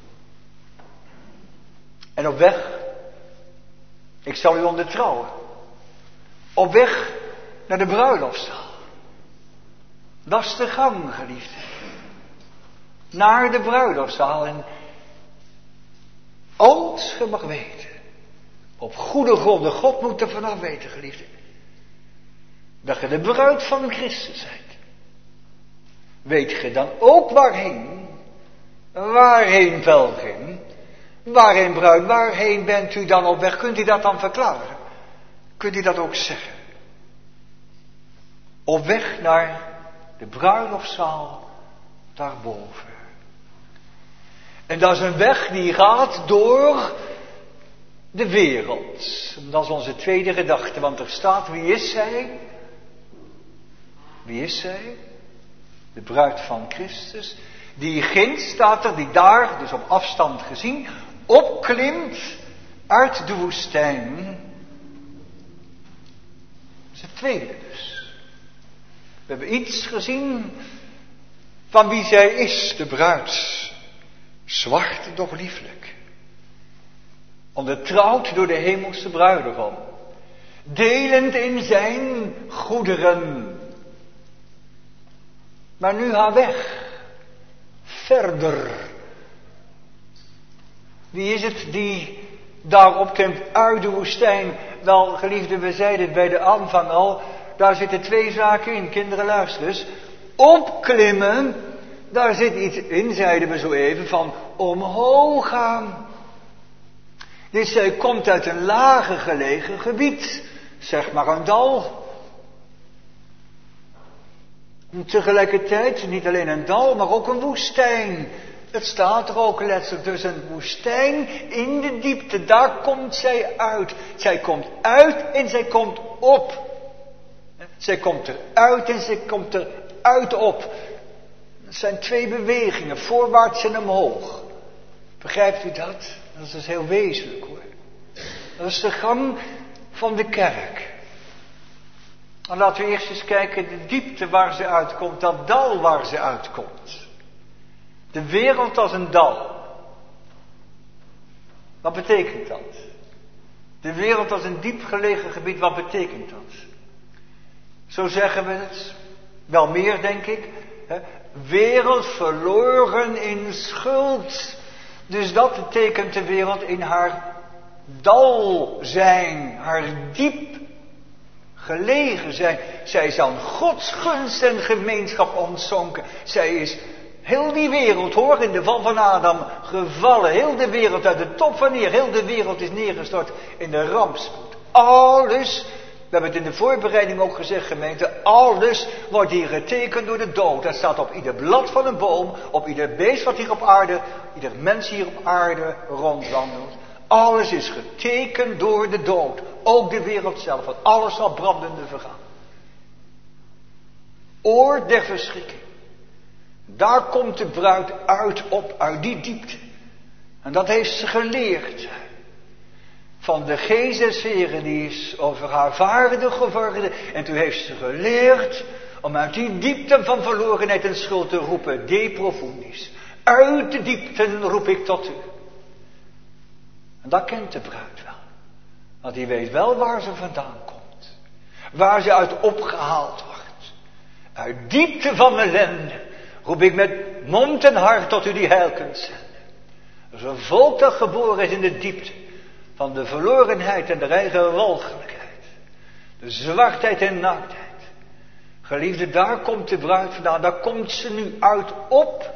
B: En op weg, ik zal u ondertrouwen. Op weg naar de bruiloftszaal. Dat is de gang, geliefde. Naar de bruiloftszaal. En als je mag weten, op goede gronden, God moet er vanaf weten, geliefde, dat je de bruid van Christus bent. Weet je dan ook waarheen? Waarheen, pelgrim? Waarheen, bruid? Waarheen bent u dan op weg? Kunt u dat dan verklaren? Kunt u dat ook zeggen? Op weg naar de bruiloftszaal daarboven. En dat is een weg die gaat door de wereld. Dat is onze tweede gedachte, want er staat, wie is zij? Wie is zij? De bruid van Christus. Die ginds staat er, die daar, dus op afstand gezien, opklimt uit de woestijn. Dat is het tweede dus. We hebben iets gezien van wie zij is, de bruid. Zwart, doch lieflijk. Ondertrouwd door de hemelse bruidegom. Delend in zijn goederen. Maar nu haar weg. Verder. Wie is het die daar opklimt uit de woestijn? Wel, geliefden, we zeiden het bij de aanvang al. Daar zitten twee zaken in, kinderen luister eens. Opklimmen, daar zit iets in, zeiden we zo even, van omhoog gaan. Dus zij komt uit een lager gelegen gebied, zeg maar een dal. En tegelijkertijd niet alleen een dal, maar ook een woestijn. Het staat er ook letterlijk, dus een woestijn in de diepte, daar komt zij uit. Zij komt uit en zij komt op. Zij komt eruit en zij komt eruit op. Het zijn twee bewegingen, voorwaarts en omhoog. Begrijpt u dat? Dat is dus heel wezenlijk hoor. Dat is de gang van de kerk. En laten we eerst eens kijken, de diepte waar ze uitkomt, dat dal waar ze uitkomt. De wereld als een dal. Wat betekent dat? De wereld als een diep gelegen gebied, wat betekent dat? Zo zeggen we het. Wel meer, denk ik. Wereld verloren in schuld. Dus dat betekent de wereld in haar dal zijn. Haar diep gelegen zijn. Zij is aan Gods gunst en gemeenschap ontzonken. Zij is heel die wereld, hoor, in de val van Adam gevallen. Heel de wereld uit de top van neer. Heel de wereld is neergestort in de rampspoed. Alles, we hebben het in de voorbereiding ook gezegd, gemeente, alles wordt hier getekend door de dood. Dat staat op ieder blad van een boom, op ieder beest wat hier op aarde, ieder mens hier op aarde rondwandelt. Alles is getekend door de dood. Ook de wereld zelf, want alles zal brandende vergaan. Oor der verschrikking. Daar komt de bruid uit die diepte. En dat heeft ze geleerd. Van de geest des Heren, die is over haar vaardig geworden. En toen heeft ze geleerd om uit die diepte van verlorenheid en schuld te roepen. De profundis. Uit de diepten roep ik tot u. En dat kent de bruid wel. Want die weet wel waar ze vandaan komt. Waar ze uit opgehaald wordt. Uit diepte van ellende roep ik met mond en hart tot u die heil kunt zenden. Er is een volk dat geboren is in de diepte van de verlorenheid en de eigen walgelijkheid. De zwartheid en naaktheid. Geliefde, daar komt de bruid vandaan. Daar komt ze nu uit op.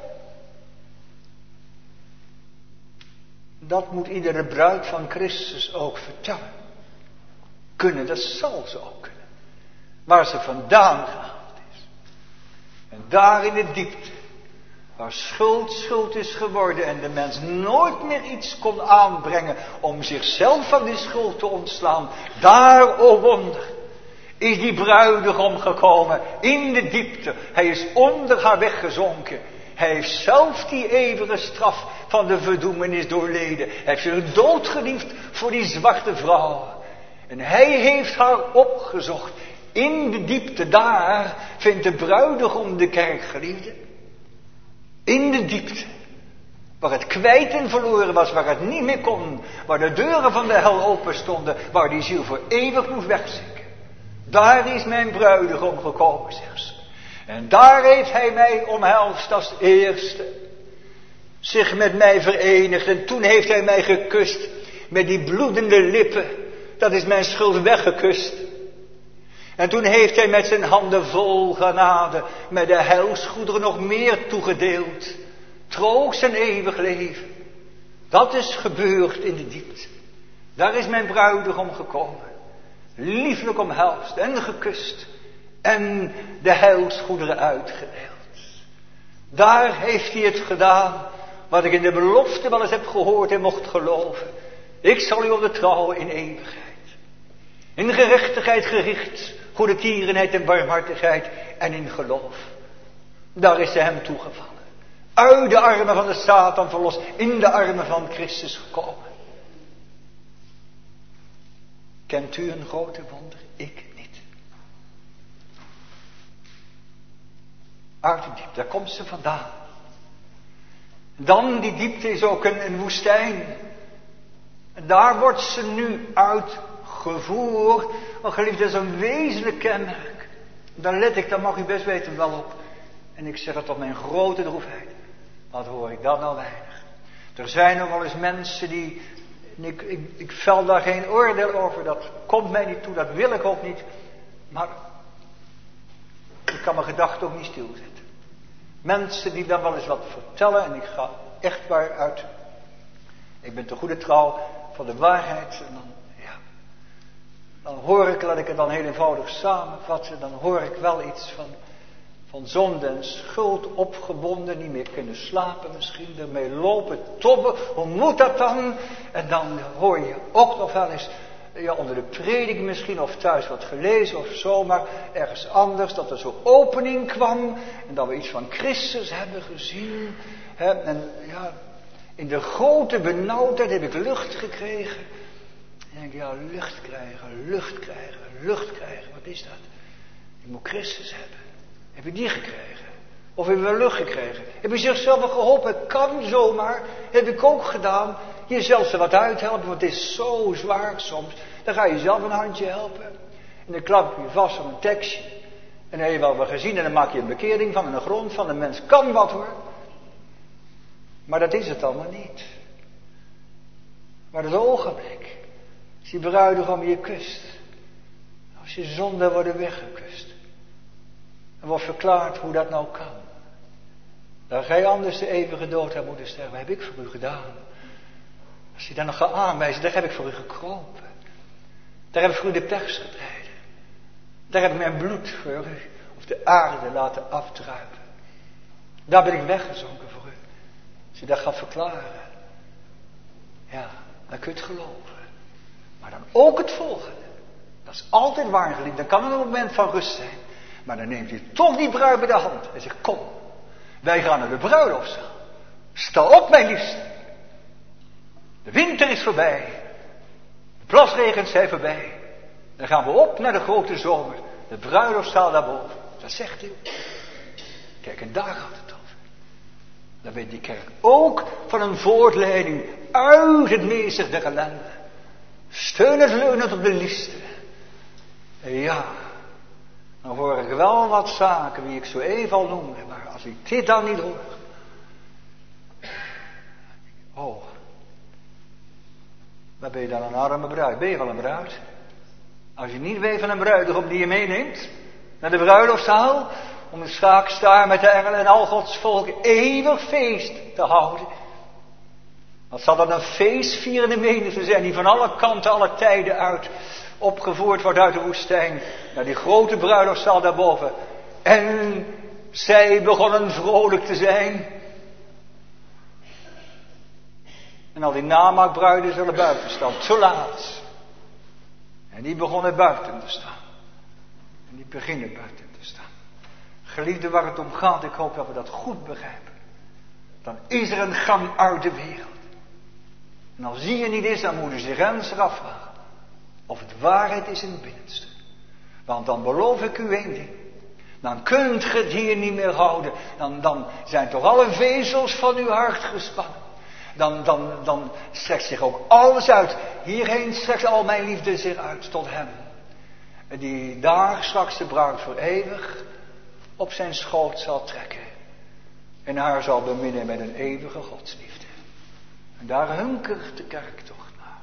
B: Dat moet iedere bruid van Christus ook vertellen. Kunnen, dat zal ze ook kunnen. Waar ze vandaan gehaald is. En daar in de diepte. Waar schuld is geworden en de mens nooit meer iets kon aanbrengen om zichzelf van die schuld te ontslaan. Daar, o wonder, is die bruidegom gekomen in de diepte. Hij is onder haar weggezonken. Hij heeft zelf die eeuwige straf van de verdoemenis doorleden. Hij heeft zich doodgeliefd voor die zwarte vrouw. En hij heeft haar opgezocht. In de diepte daar vindt de bruidegom de kerk, geliefde. In de diepte. Waar het kwijt en verloren was, waar het niet meer kon. Waar de deuren van de hel open stonden. Waar die ziel voor eeuwig moest wegzinken. Daar is mijn bruidegom gekomen, zegt ze. En daar heeft hij mij omhelst als eerste. Zich met mij verenigd. En toen heeft hij mij gekust. Met die bloedende lippen. Dat is mijn schuld weggekust. En toen heeft hij met zijn handen vol genade. Met de heilsgoederen nog meer toegedeeld. Troost en eeuwig leven. Dat is gebeurd in de diepte. Daar is mijn bruidegom gekomen. Lieflijk omhelst en gekust. En de heilsgoederen uitgedeeld. Daar heeft hij het gedaan. Wat ik in de belofte wel eens heb gehoord en mocht geloven. Ik zal u ondertrouwen in eeuwigheid. In gerechtigheid gericht. Goede tierenheid en barmhartigheid. En in geloof. Daar is hij hem toegevallen. Uit de armen van de Satan verlost. In de armen van Christus gekomen. Kent u een grote wonder? Ik niet. Uit de diepte, daar komt ze vandaan. Dan, die diepte is ook een woestijn. En daar wordt ze nu uitgevoerd. Want geliefd, dat is een wezenlijk kenmerk. Daar let ik, daar mag u best weten, wel op. En ik zeg het tot mijn grote droefheid. Wat hoor ik dat nou weinig. Er zijn nog wel eens mensen die... Ik vel daar geen oordeel over. Dat komt mij niet toe, dat wil ik ook niet. Maar ik kan mijn gedachten ook niet stilzetten. Mensen die dan wel eens wat vertellen. En ik ga echt waar uit. Ik ben te goede trouw van de waarheid. En dan hoor ik, laat ik het dan heel eenvoudig samenvatten. Dan hoor ik wel iets van zonde en schuld opgebonden. Niet meer kunnen slapen misschien. Ermee lopen, tobben. Hoe moet dat dan? En dan hoor je ook nog wel eens... Ja, onder de predik misschien of thuis wat gelezen of zo, maar ergens anders, dat er zo'n opening kwam en dat we iets van Christus hebben gezien. En ja, In de grote benauwdheid heb ik lucht gekregen. En denk ik, ja, lucht krijgen. Wat is dat? Ik moet Christus hebben. Heb je die gekregen? Of heb je wel lucht gekregen? Heb je zichzelf wel geholpen? Kan zomaar. Heb ik ook gedaan. Jezelf er wat uithelpen, want het is zo zwaar soms. Dan ga je zelf een handje helpen. En dan klap je vast aan een tekstje. En dan heb je wel wat gezien en dan maak je een bekering van en een grond van. Een mens kan wat hoor. Maar dat is het allemaal niet. Maar het ogenblik. Als die bruidegom je kust. Als je zonden worden weggekust. En wordt verklaard hoe dat nou kan. Dan ga je anders de eeuwige dood hebben moeten sterven. Wat heb ik voor u gedaan? Als je dan nog gaat aanwijzen, daar heb ik voor u gekropen. Daar heb ik voor u de pers getreden. Daar heb ik mijn bloed voor u op de aarde laten afdruipen. Daar ben ik weggezonken voor u. Als je dat gaat verklaren. Ja, dan kun je het geloven. Maar dan ook het volgende. Dat is altijd waar geliefd. Dan kan er een moment van rust zijn. Maar dan neemt hij toch die bruid bij de hand. En zegt, kom. Wij gaan naar de bruiloftszaal. Sta op mijn liefste. De winter is voorbij. De plasregens zijn voorbij. Dan gaan we op naar de grote zomer. De bruiloftszaal daarboven. Dat zegt hij. Kijk, en daar gaat het over. Dan weet die kerk ook van een voortleiding uit het meester der ellende. Steunend leunend op de liefste. Ja, dan hoor ik wel wat zaken die ik zo even al noemde. Maar als ik dit dan niet hoor. Oh. Dan ben je dan een arme bruid. Ben je wel een bruid? Als je niet weet van een bruidegom die je meeneemt. Naar de bruiloftszaal. Om de straks daar met de engelen en al Gods volk eeuwig feest te houden. Wat zal dan een feestvierende menigte zijn die van alle kanten, alle tijden uit opgevoerd wordt uit de woestijn. Naar die grote bruiloftszaal daarboven. En zij begonnen vrolijk te zijn. En al die namaakbruiden zullen buiten staan. Zo laat. En die begonnen buiten te staan. En die beginnen buiten te staan. Geliefde, waar het om gaat, ik hoop dat we dat goed begrijpen. Dan is er een gang uit de wereld. En als die er niet is, dan moeten ze ernstig afvragen. Of het waarheid is in het binnenste. Want dan beloof ik u één ding. Dan kunt je het hier niet meer houden. Dan zijn toch alle vezels van uw hart gespannen. Dan strekt zich ook alles uit. Hierheen strekt al mijn liefde zich uit tot hem. En die daar straks de bruid voor eeuwig op zijn schoot zal trekken. En haar zal beminnen met een eeuwige godsliefde. En daar hunkert de kerk toch naar.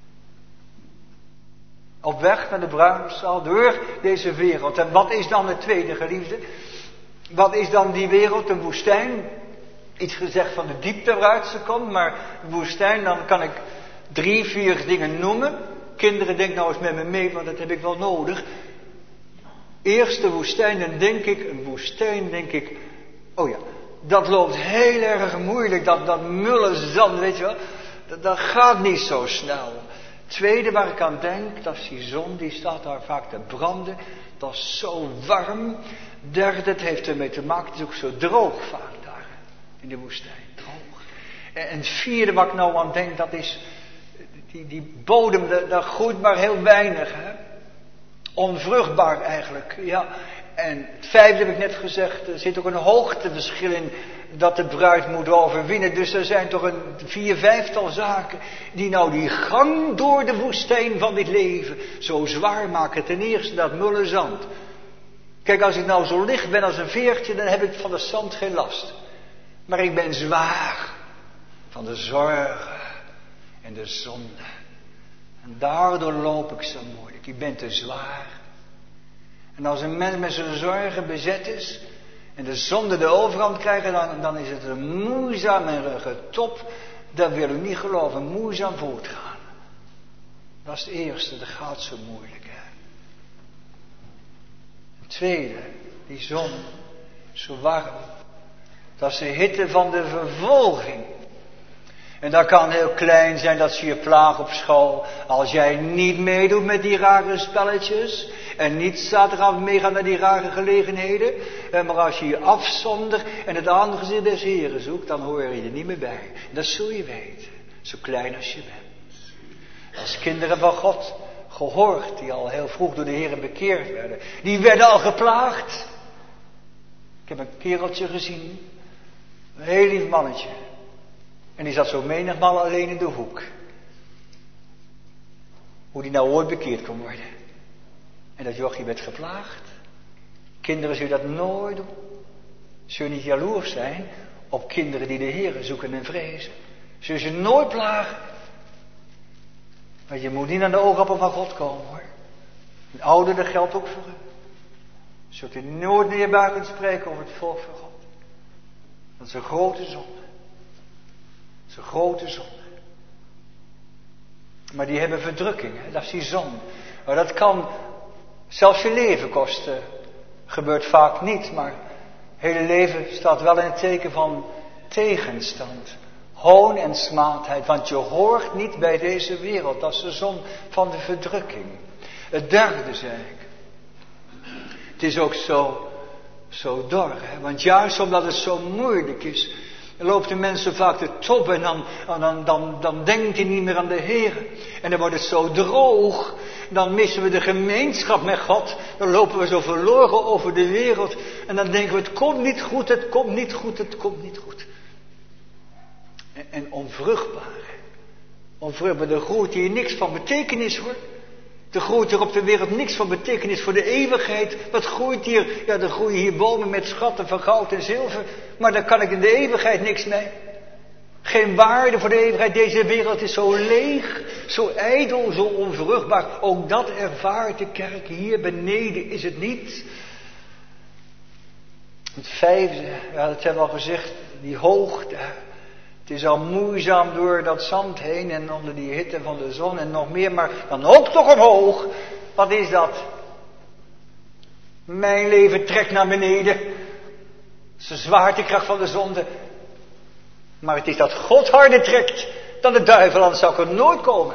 B: Op weg naar de bruiloftszaal door deze wereld. En wat is dan het tweede, geliefde? Wat is dan die wereld? Een woestijn? Iets gezegd van de diepte waaruit ze komt. Maar de woestijn, dan kan ik 3, 4 dingen noemen. Kinderen, denk nou eens met me mee, want dat heb ik wel nodig. Eerste woestijn, dan denk ik, oh ja, dat loopt heel erg moeilijk, dat mulle zand, weet je wel. Dat gaat niet zo snel. Tweede waar ik aan denk, dat is die zon, die staat daar vaak te branden. Dat is zo warm. Derde, het heeft ermee te maken, het is ook zo droog vaak daar, in de woestijn, droog. En vierde waar ik nou aan denk, dat is die bodem, daar groeit maar heel weinig, hè. Onvruchtbaar eigenlijk, ja. En het vijfde heb ik net gezegd, er zit ook een hoogteverschil in dat de bruid moet overwinnen. Dus er zijn toch een 4, 5-tal zaken die nou die gang door de woestijn van dit leven zo zwaar maken. Ten eerste dat mulle zand. Kijk, als ik nou zo licht ben als een veertje, dan heb ik van de zand geen last. Maar ik ben zwaar van de zorgen en de zonde. En daardoor loop ik zo moeilijk. Ik ben te zwaar. En als een mens met zijn zorgen bezet is en de zonde de overhand krijgt, dan is het een moeizaam en getop. Dat wil ik niet geloven. Moeizaam voortgaan. Dat is het eerste. Dat gaat zo moeilijk. Hè? Het tweede. Die zon. Zo warm. Dat is de hitte van de vervolging. En dat kan heel klein zijn dat ze je plagen op school. Als jij niet meedoet met die rare spelletjes. En niet zaterdagavond meegaat naar die rare gelegenheden. Maar als je je afzondert en het aangezicht des Heren zoekt. Dan hoor je er niet meer bij. Dat zul je weten. Zo klein als je bent. Als kinderen van God gehoord. Die al heel vroeg door de Heren bekeerd werden. Die werden al geplaagd. Ik heb een kereltje gezien. Een heel lief mannetje. En die zat zo menigmaal alleen in de hoek. Hoe die nou ooit bekeerd kon worden. En dat jochie werd geplaagd. Kinderen zullen dat nooit doen. Zul je niet jaloers zijn op kinderen die de Heere zoeken en vrezen. Zul je ze nooit plagen. Maar je moet niet aan de oogappel van God komen hoor. Een ouder, dat geldt ook voor u. Zult u nooit meer buiten spreken over het volk van God. Dat is een grote zonde. Dat is een grote zonde. Maar die hebben verdrukking, hè? Dat is die zonde. Maar dat kan zelfs je leven kosten. Gebeurt vaak niet, maar het hele leven staat wel in het teken van tegenstand. Hoon en smaadheid, want je hoort niet bij deze wereld. Dat is de zonde van de verdrukking. Het derde, zei ik. Het is ook zo dor, hè? Want juist omdat het zo moeilijk is, loopt de mensen vaak de top en dan denkt hij niet meer aan de Heer. En dan wordt het zo droog, dan missen we de gemeenschap met God. Dan lopen we zo verloren over de wereld. En dan denken we, het komt niet goed, het komt niet goed, het komt niet goed. En onvruchtbaar. Onvruchtbaar, er groeit hier niks van betekenis hoor. Er groeit er op de wereld niks van betekenis voor de eeuwigheid. Wat groeit hier? Ja, er groeien hier bomen met schatten van goud en zilver. Maar daar kan ik in de eeuwigheid niks mee. Geen waarde voor de eeuwigheid. Deze wereld is zo leeg, zo ijdel, zo onvruchtbaar. Ook dat ervaart de kerk. Hier beneden is het niet. Het vijfde, ja, dat hebben we al gezegd, die hoogte. Het is al moeizaam door dat zand heen en onder die hitte van de zon en nog meer, maar dan ook toch omhoog. Wat is dat? Mijn leven trekt naar beneden. Het is de zwaartekracht van de zonde. Maar het is dat God harder trekt dan de duivel, anders zou ik er nooit komen.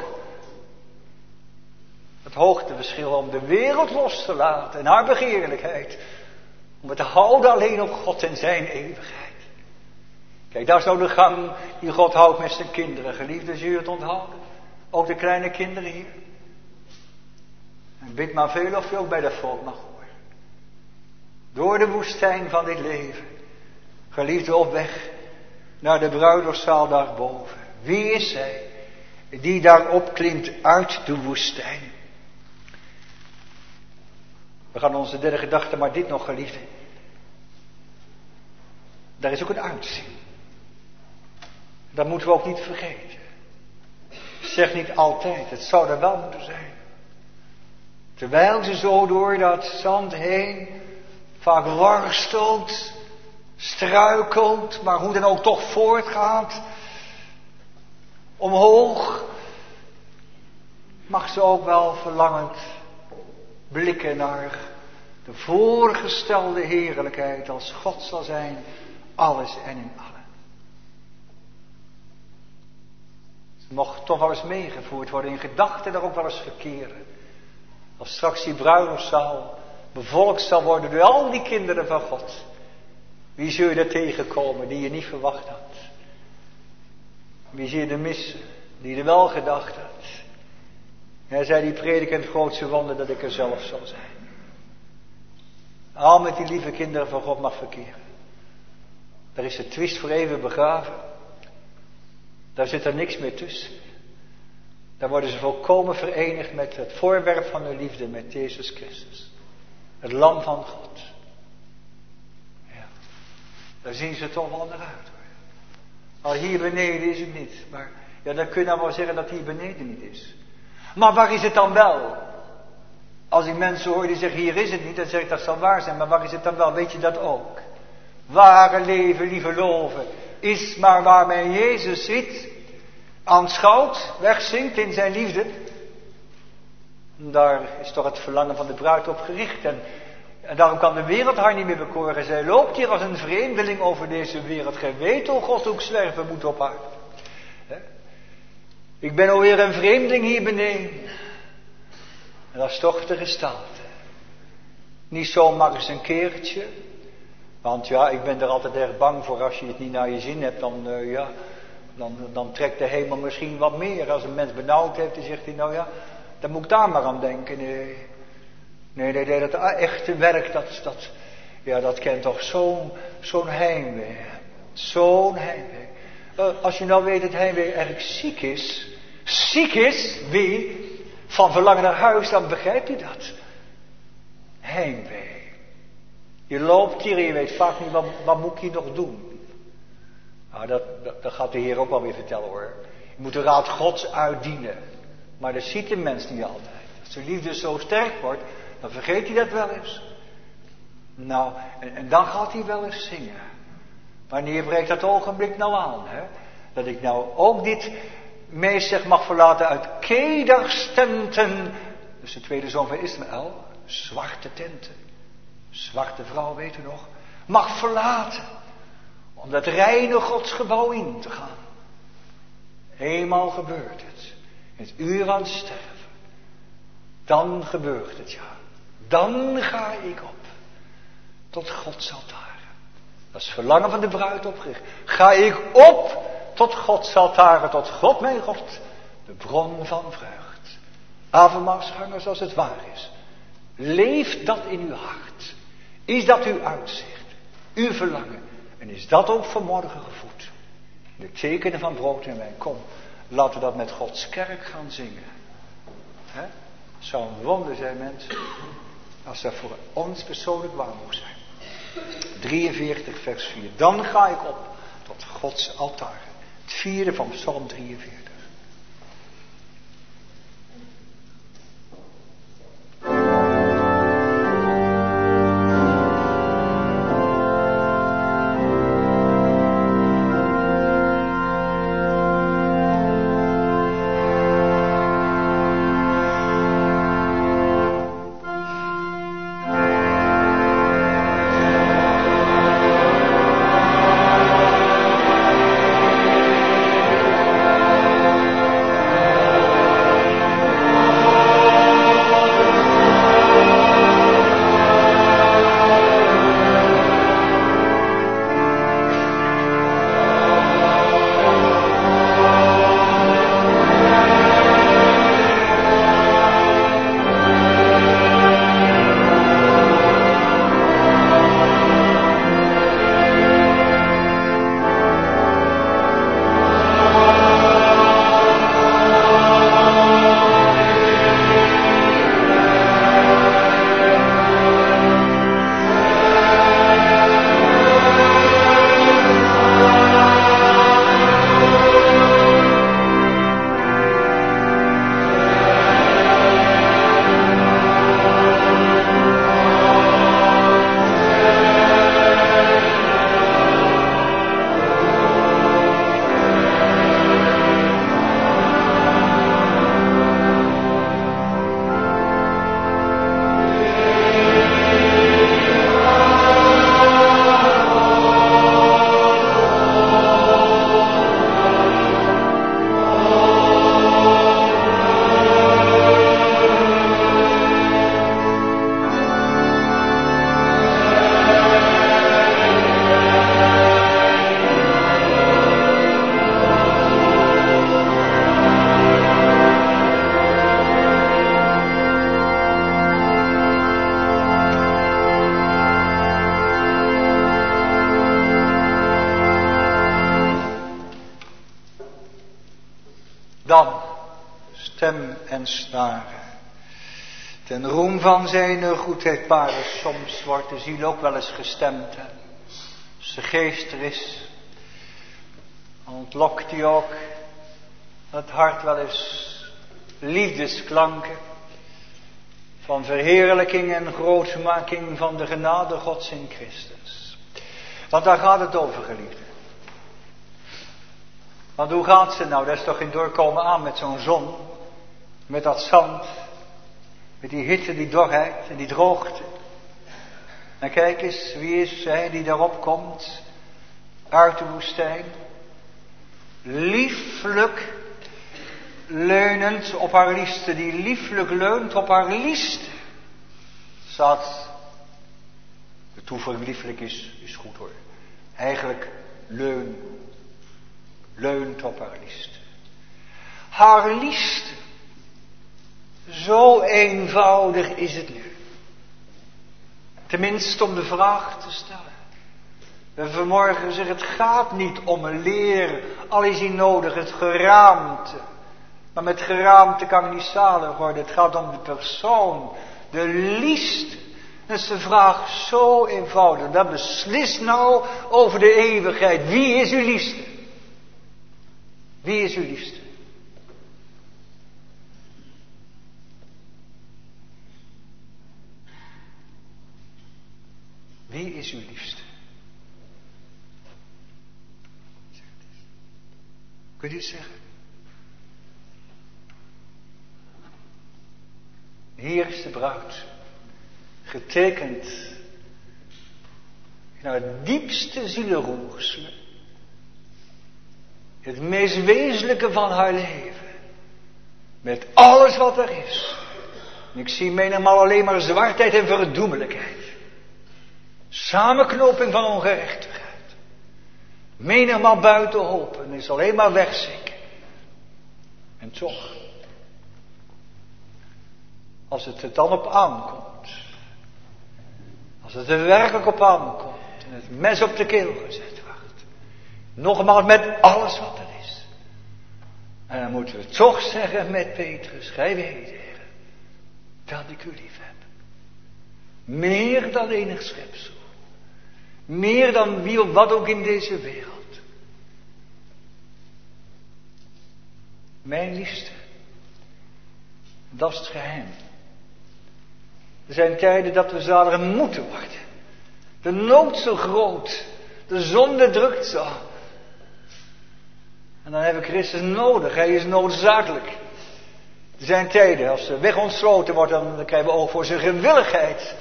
B: Het hoogteverschil om de wereld los te laten en haar begeerlijkheid. Om het te houden alleen op God en zijn eeuwigheid. Kijk, daar is nou de gang die God houdt met zijn kinderen. Geliefden, zul je het onthouden? Ook de kleine kinderen hier. En bid maar veel of je ook bij dat volk mag horen. Door de woestijn van dit leven. Geliefden, op weg naar de bruiloftszaal daarboven. Wie is zij die daar opklimt uit de woestijn? We gaan onze derde gedachte, maar dit nog, geliefden. Daar is ook een uitzien. Dat moeten we ook niet vergeten. Zeg niet altijd, het zou er wel moeten zijn. Terwijl ze zo door dat zand heen vaak worstelt, struikelt, maar hoe dan ook toch voortgaat, omhoog, mag ze ook wel verlangend blikken naar de voorgestelde heerlijkheid als God zal zijn, alles en in allen. Ze mocht toch wel eens meegevoerd worden, in gedachten daar ook wel eens verkeren. Als straks die bruiloftszaal bevolkt zal worden door al die kinderen van God. Wie zul je er tegenkomen die je niet verwacht had? Wie zie je er missen die je er wel gedacht had? Hij zei die prediker het grootste wonder dat ik er zelf zal zijn. Al met die lieve kinderen van God mag verkeren. Daar is de twist voor even begraven. Daar zit er niks meer tussen. Daar worden ze volkomen verenigd met het voorwerp van de liefde, met Jezus Christus. Het lam van God. Ja. Daar zien ze toch wel naar uit hoor. Al hier beneden is het niet. Maar ja, dan kun je nou wel zeggen dat hier beneden niet is. Maar waar is het dan wel? Als ik mensen hoor die zeggen hier is het niet, dan zeg ik dat zal waar zijn. Maar waar is het dan wel? Weet je dat ook? Ware leven, lieve loven, is maar waar men Jezus ziet, aanschouwt, wegzinkt in zijn liefde. Daar is toch het verlangen van de bruid op gericht. En daarom kan de wereld haar niet meer bekoren. Zij loopt hier als een vreemdeling over deze wereld. Gij weet, o God, hoe ik zwerven moet op haar. Ik ben alweer een vreemdeling hier beneden. En dat is toch de gestalte. Niet zomaar eens een keertje. Want ja, ik ben er altijd erg bang voor. Als je het niet naar je zin hebt, dan trekt de hemel misschien wat meer. Als een mens benauwd heeft, dan zegt hij, nou ja, dan moet ik daar maar aan denken. Nee, dat echte werk, dat kent toch zo'n heimwee. Zo'n heimwee. Als je nou weet dat heimwee eigenlijk ziek is, wie? Van verlangen naar huis, dan begrijp je dat. Heimwee. Je loopt hier en je weet vaak niet, wat moet ik hier nog doen? Nou, dat gaat de Heer ook wel weer vertellen hoor. Je moet de raad Gods uitdienen. Maar dat ziet de mens niet altijd. Als de liefde zo sterk wordt, dan vergeet hij dat wel eens. Nou, en dan gaat hij wel eens zingen. Wanneer breekt dat ogenblik nou aan, hè? Dat ik nou ook dit meester mag verlaten uit Kedars tenten. Dus de tweede zoon van Israël. Zwarte tenten. Zwarte vrouw, weet u nog. Mag verlaten. Om dat reine godsgebouw in te gaan. Eenmaal gebeurt het. In het uur van sterven. Dan gebeurt het, ja. Dan ga ik op. Tot Gods altaar. Dat is verlangen van de bruid opgericht. Ga ik op tot Gods altaren, tot God mijn God, de bron van vreugd. Avondmaalsgangers als het waar is. Leeft dat in uw hart. Is dat uw uitzicht, uw verlangen. En is dat ook vanmorgen gevoed. De tekenen van brood en wijn. Kom, laten we dat met Gods kerk gaan zingen. Het zou een wonder zijn, mensen, als dat voor ons persoonlijk waar mocht zijn. 43 vers 4. Dan ga ik op tot Gods altaar. Het vierde van Psalm 43. Dan stem en snaren. Ten roem van zijn goedheid paren. Soms wordt de ziel ook wel eens gestemd. Als de geest er is, ontlokt hij ook het hart wel eens liefdesklanken van verheerlijking en grootmaking van de genade Gods in Christus. Want daar gaat het over, geliefde. Want hoe gaat ze nou? Dat is toch geen doorkomen aan met zo'n zon, met dat zand, met die hitte, die dorheid en die droogte. En kijk eens, wie is hij die daarop komt uit de woestijn? Lieflijk leunend op haar liefste, die lieflijk leunt op haar liefste. Staat, de toevoeging lieflijk is goed hoor. Eigenlijk leunt op haar liefste. Haar liefste. Zo eenvoudig is het nu. Tenminste om de vraag te stellen. We vanmorgen zeggen, het gaat niet om een leer, al is die nodig, het geraamte. Maar met geraamte kan ik niet zalig worden, het gaat om de persoon, de liefste. Dat is de vraag zo eenvoudig, dat beslist nou over de eeuwigheid. Wie is uw liefste? Wie is uw liefste? Wie is uw liefste? Kunt u het zeggen? Hier is de bruid, getekend in haar diepste zielenroerselen, het meest wezenlijke van haar leven, met alles wat er is. En ik zie menigmaal alleen maar zwartheid en verdoemelijkheid. Samenknoping van ongerechtigheid. Menigmaal buiten hoop en is alleen maar wegzinken. En toch, als het er dan op aankomt, als het er werkelijk op aankomt en het mes op de keel gezet wordt, nogmaals met alles wat er is. En dan moeten we toch zeggen met Petrus, gij weet, Heer, dat ik u lief heb. Meer dan enig schepsel. Meer dan wie of wat ook in deze wereld. Mijn liefste. Dat is het geheim. Er zijn tijden dat we zaliger moeten worden. De nood zo groot. De zonde drukt zo. En dan hebben we Christus nodig. Hij is noodzakelijk. Er zijn tijden, als de weg ontsloten wordt, dan krijgen we oog voor zijn gewilligheid.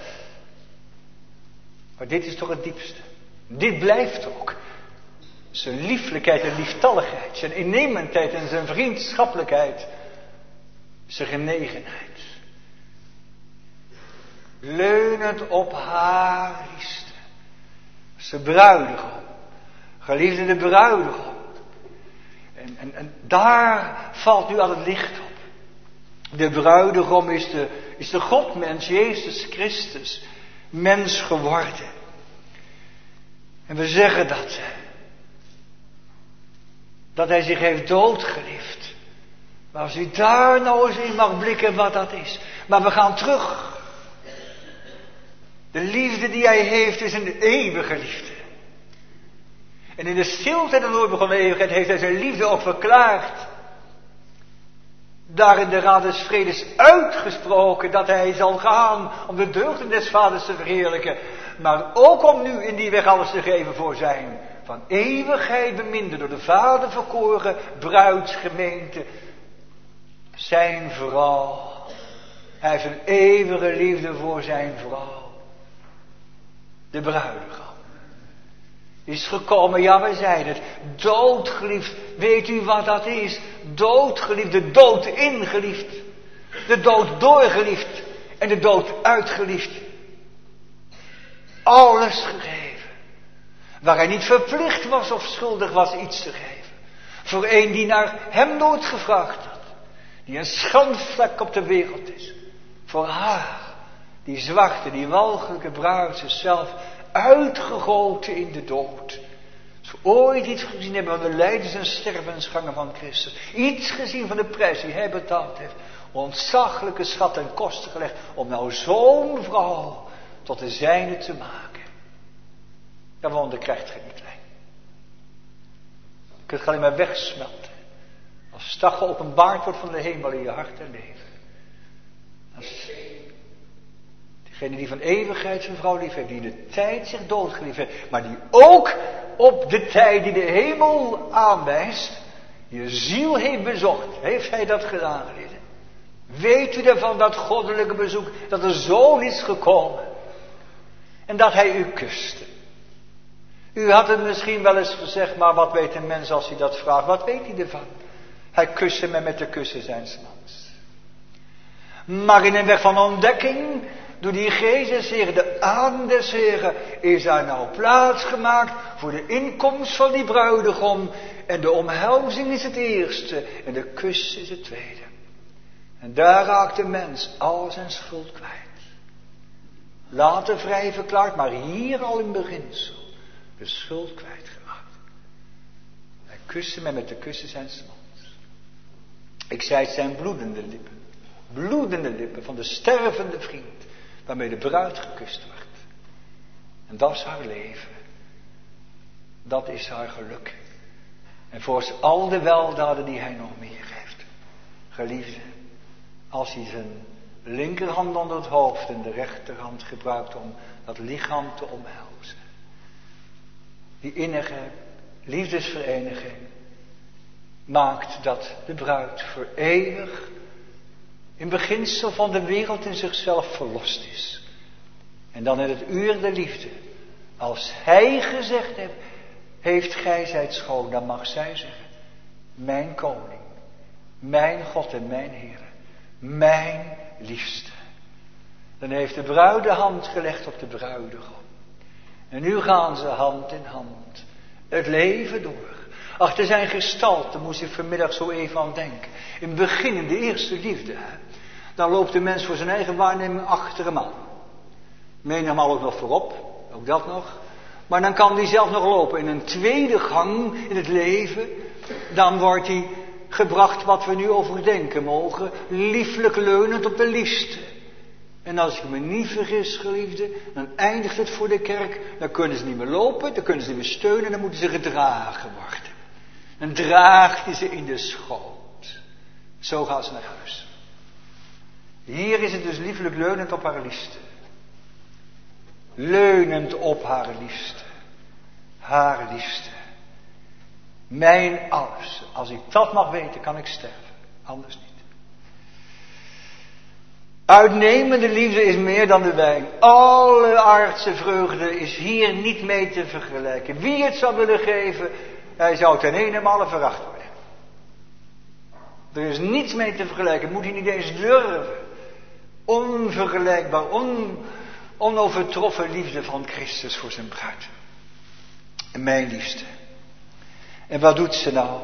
B: Maar dit is toch het diepste. Dit blijft ook. Zijn lieflijkheid en lieftalligheid. Zijn innemendheid en zijn vriendschappelijkheid. Zijn genegenheid. Leunend op haar liefste. Zijn bruidegom. Geliefde de bruidegom. En daar valt nu al het licht op. De bruidegom is de Godmens, Jezus Christus. Mens geworden. En we zeggen dat hij zich heeft doodgeliefd. Maar als u daar nou eens in mag blikken wat dat is. Maar we gaan terug. De liefde die hij heeft is een eeuwige liefde. En in de stilte en de nooitbegonnen eeuwigheid heeft hij zijn liefde ook verklaard. Daar in de raad des vredes uitgesproken dat hij zal gaan om de deugden des vaders te verheerlijken. Maar ook om nu in die weg alles te geven voor zijn van eeuwigheid beminde door de Vader verkoren bruidsgemeente. Zijn vrouw. Hij heeft een eeuwige liefde voor zijn vrouw. De bruidegom. Is gekomen, ja wij zeiden het, doodgeliefd. Weet u wat dat is? Doodgeliefd, de dood ingeliefd. De dood doorgeliefd en de dood uitgeliefd. Alles gegeven. Waar hij niet verplicht was of schuldig was iets te geven. Voor een die naar hem nooit gevraagd had. Die een schandvlek op de wereld is. Voor haar, die zwarte, die walgelijke bruid zichzelf uitgegoten in de dood. Als we ooit iets gezien hebben van de lijdens- en stervensgangen van Christus. Iets gezien van de prijs die hij betaald heeft. Ontzaglijke schat en kosten gelegd. Om nou zo'n vrouw tot de zijne te maken. Ja, wonder krijgt geen klein. Je kunt alleen maar wegsmelten. Als stag geopenbaard wordt van de hemel in je hart en leven. Als degene die van eeuwigheid zijn vrouw lief heeft, die in de tijd zich doodgeliefd heeft, maar die ook op de tijd die de hemel aanwijst, je ziel heeft bezocht. Heeft hij dat gedaan, geliefde? Weet u ervan dat goddelijke bezoek, dat de Zoon is gekomen en dat hij u kuste? U had het misschien wel eens gezegd, maar wat weet een mens als hij dat vraagt? Wat weet hij ervan? Hij kuste mij met de kussen zijns mans. Maar in een weg van ontdekking, door die geest des Heren, de adem des Heren, is daar nou plaats gemaakt voor de inkomst van die bruidegom. En de omhelzing is het eerste en de kus is het tweede. En daar raakt de mens al zijn schuld kwijt. Later vrij verklaard, maar hier al in beginsel de schuld kwijtgemaakt. Hij kuste mij met de kussen zijns mans. Ik zei het zijn bloedende lippen van de stervende vriend, waarmee de bruid gekust wordt. En dat is haar leven. Dat is haar geluk. En voor al de weldaden die hij nog meer heeft. Geliefde, als hij zijn linkerhand onder het hoofd en de rechterhand gebruikt om dat lichaam te omhelzen. Die innige liefdesvereniging maakt dat de bruid voor eeuwig in beginsel van de wereld in zichzelf verlost is. En dan in het uur der liefde, als hij gezegd heeft gij zijt schoon, dan mag zij zeggen, mijn koning, mijn God en mijn Heer, mijn liefste. Dan heeft de bruid de hand gelegd op de bruidegom. En nu gaan ze hand in hand het leven door. Achter zijn gestalte moest ik vanmiddag zo even aan denken. In het begin, in de eerste liefde, dan loopt de mens voor zijn eigen waarneming achter hem aan. Menigmaal ook nog voorop, ook dat nog. Maar dan kan hij zelf nog lopen. In een tweede gang in het leven, dan wordt hij gebracht wat we nu overdenken mogen, lieflijk leunend op de liefste. En als ik me niet vergis, geliefde, dan eindigt het voor de kerk. Dan kunnen ze niet meer lopen, dan kunnen ze niet meer steunen, dan moeten ze gedragen worden. Dan draagt hij ze in de schoot. Zo gaan ze naar huis. Hier is het dus lieflijk leunend op haar liefste. Leunend op haar liefste. Haar liefste. Mijn alles. Als ik dat mag weten, kan ik sterven. Anders niet. Uitnemende liefde is meer dan de wijn. Alle aardse vreugde is hier niet mee te vergelijken. Wie het zou willen geven, hij zou ten eenenmale veracht worden. Er is niets mee te vergelijken. Moet hij niet eens durven. Onvergelijkbaar, onovertroffen liefde van Christus voor zijn bruid. En mijn liefste. En wat doet ze nou?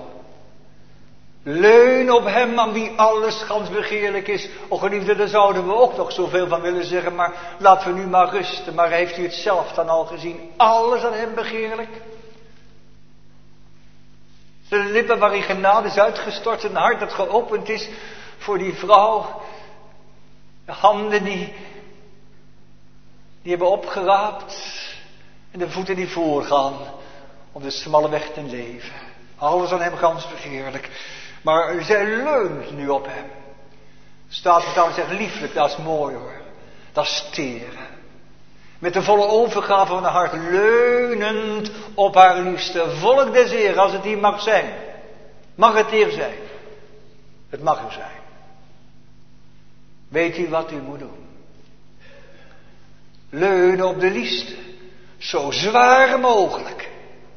B: Leun op hem aan wie alles gans begeerlijk is. O geliefde, daar zouden we ook nog zoveel van willen zeggen. Maar laten we nu maar rusten. Maar heeft u het zelf dan al gezien? Alles aan hem begeerlijk? Zijn lippen waarin genade is uitgestort. Een hart dat geopend is voor die vrouw. De handen die hebben opgeraapt. En de voeten die voorgaan. Op de smalle weg ten leven. Alles aan hem gans begeerlijk. Maar zij leunt nu op hem. Staat het dan zegt lieflijk, dat is mooi hoor. Dat is teren. Met de volle overgave van haar hart, leunend op haar liefste. Volk des Heeren, als het hier mag zijn. Mag het hier zijn. Het mag er zijn. Weet u wat u moet doen? Leunen op de liefste. Zo zwaar mogelijk.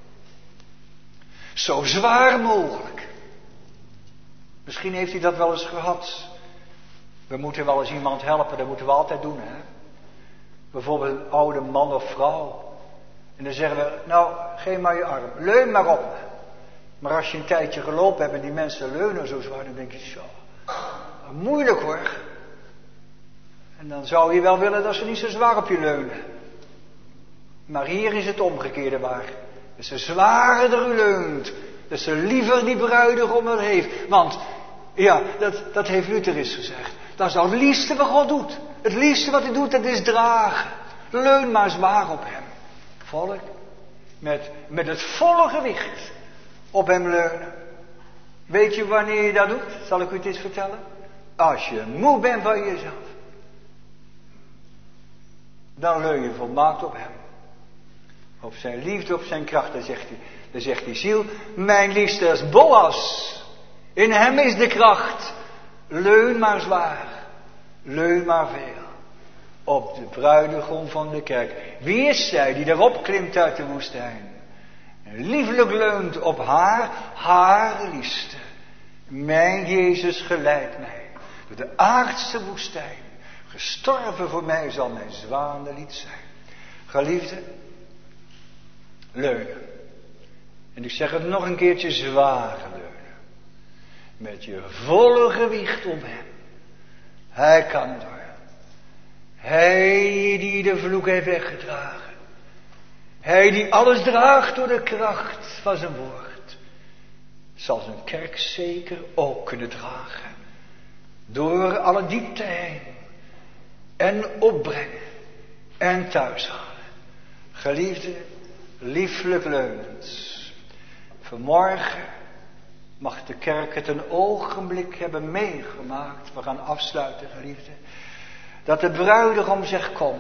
B: Zo zwaar mogelijk. Misschien heeft u dat wel eens gehad. We moeten wel eens iemand helpen, dat moeten we altijd doen, hè. Bijvoorbeeld een oude man of vrouw. En dan zeggen we, nou, geef maar je arm, leun maar op me. Maar als je een tijdje gelopen hebt en die mensen leunen zo zwaar, dan denk je zo, moeilijk hoor. En dan zou je wel willen dat ze niet zo zwaar op je leunen. Maar hier is het omgekeerde waar. Dus ze zwaarder u leunt. Dus ze liever die bruidegom er heeft. Want, ja, dat heeft Luther eens gezegd. Dat is nou het liefste wat God doet. Het liefste wat hij doet, dat is dragen. Leun maar zwaar op hem. Volk, met het volle gewicht op hem leunen. Weet je wanneer je dat doet? Zal ik u het eens vertellen? Als je moe bent van jezelf. Dan leun je volmaakt op hem. Op zijn liefde, op zijn kracht. Dan zegt die ziel, mijn liefste is Boas. In hem is de kracht. Leun maar zwaar. Leun maar veel. Op de bruidegom van de kerk. Wie is zij die daarop klimt uit de woestijn? En lieflijk leunt op haar liefste. Mijn Jezus geleidt mij door de aardse woestijn. Gestorven voor mij zal mijn zwanenlied zijn. Geliefde, leunen. En ik zeg het nog een keertje, zware leunen. Met je volle gewicht om hem. Hij kan door. Hij die de vloek heeft weggedragen. Hij die alles draagt door de kracht van zijn woord. Zal zijn kerk zeker ook kunnen dragen. Door alle diepte heen. En opbrengen. En thuishalen. Geliefde, lieflijk leunend. Vanmorgen mag de kerk het een ogenblik hebben meegemaakt. We gaan afsluiten, geliefde. Dat de bruidegom zegt, kom.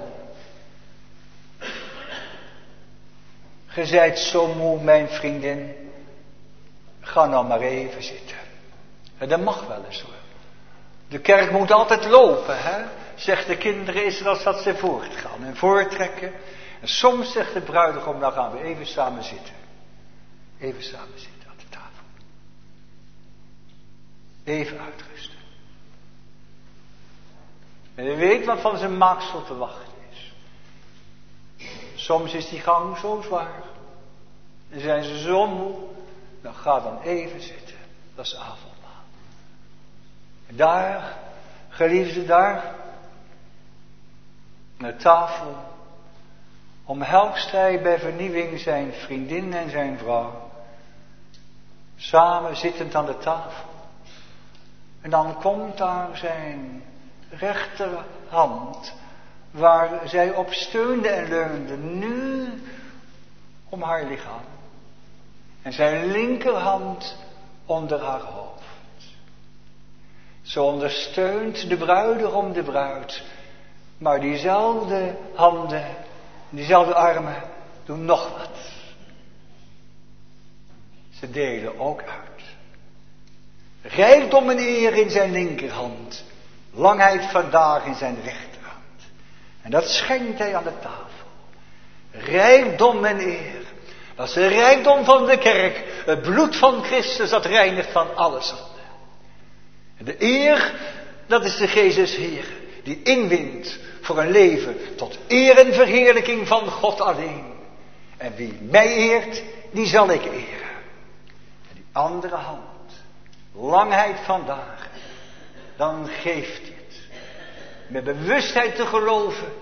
B: Ge zijt zo moe, mijn vriendin. Ga nou maar even zitten. En dat mag wel eens hoor. De kerk moet altijd lopen, hè? Zegt de kinderen Israëls dat ze voortgaan en voorttrekken. En soms zegt de bruidegom, nou gaan we even samen zitten. Even samen zitten aan de tafel. Even uitrusten. En hij weet wat van zijn maaksel te wachten is. Soms is die gang zo zwaar. En zijn ze zo moe. Dan ga dan even zitten. Dat is avondmaal. En daar, geliefde, daar. Aan de tafel. Omhelst hij bij vernieuwing zijn vriendin en zijn vrouw. Samen zittend aan de tafel. En dan komt daar zijn rechterhand, waar zij op steunde en leunde, nu om haar lichaam. En zijn linkerhand onder haar hoofd. Zo ondersteunt de bruidegom de bruid. Maar diezelfde handen, diezelfde armen doen nog wat. Ze delen ook uit. Rijkdom en eer in zijn linkerhand. Langheid vandaag in zijn rechterhand. En dat schenkt hij aan de tafel. Rijkdom en eer. Dat is de rijkdom van de kerk. Het bloed van Christus dat reinigt van alle zonde. En de eer, dat is de Jezus Heer. Die inwint voor een leven tot eer en verheerlijking van God alleen. En wie mij eert, die zal ik eren. En die andere hand. Langheid vandaag. Dan geeft hij het. Met bewustheid te geloven.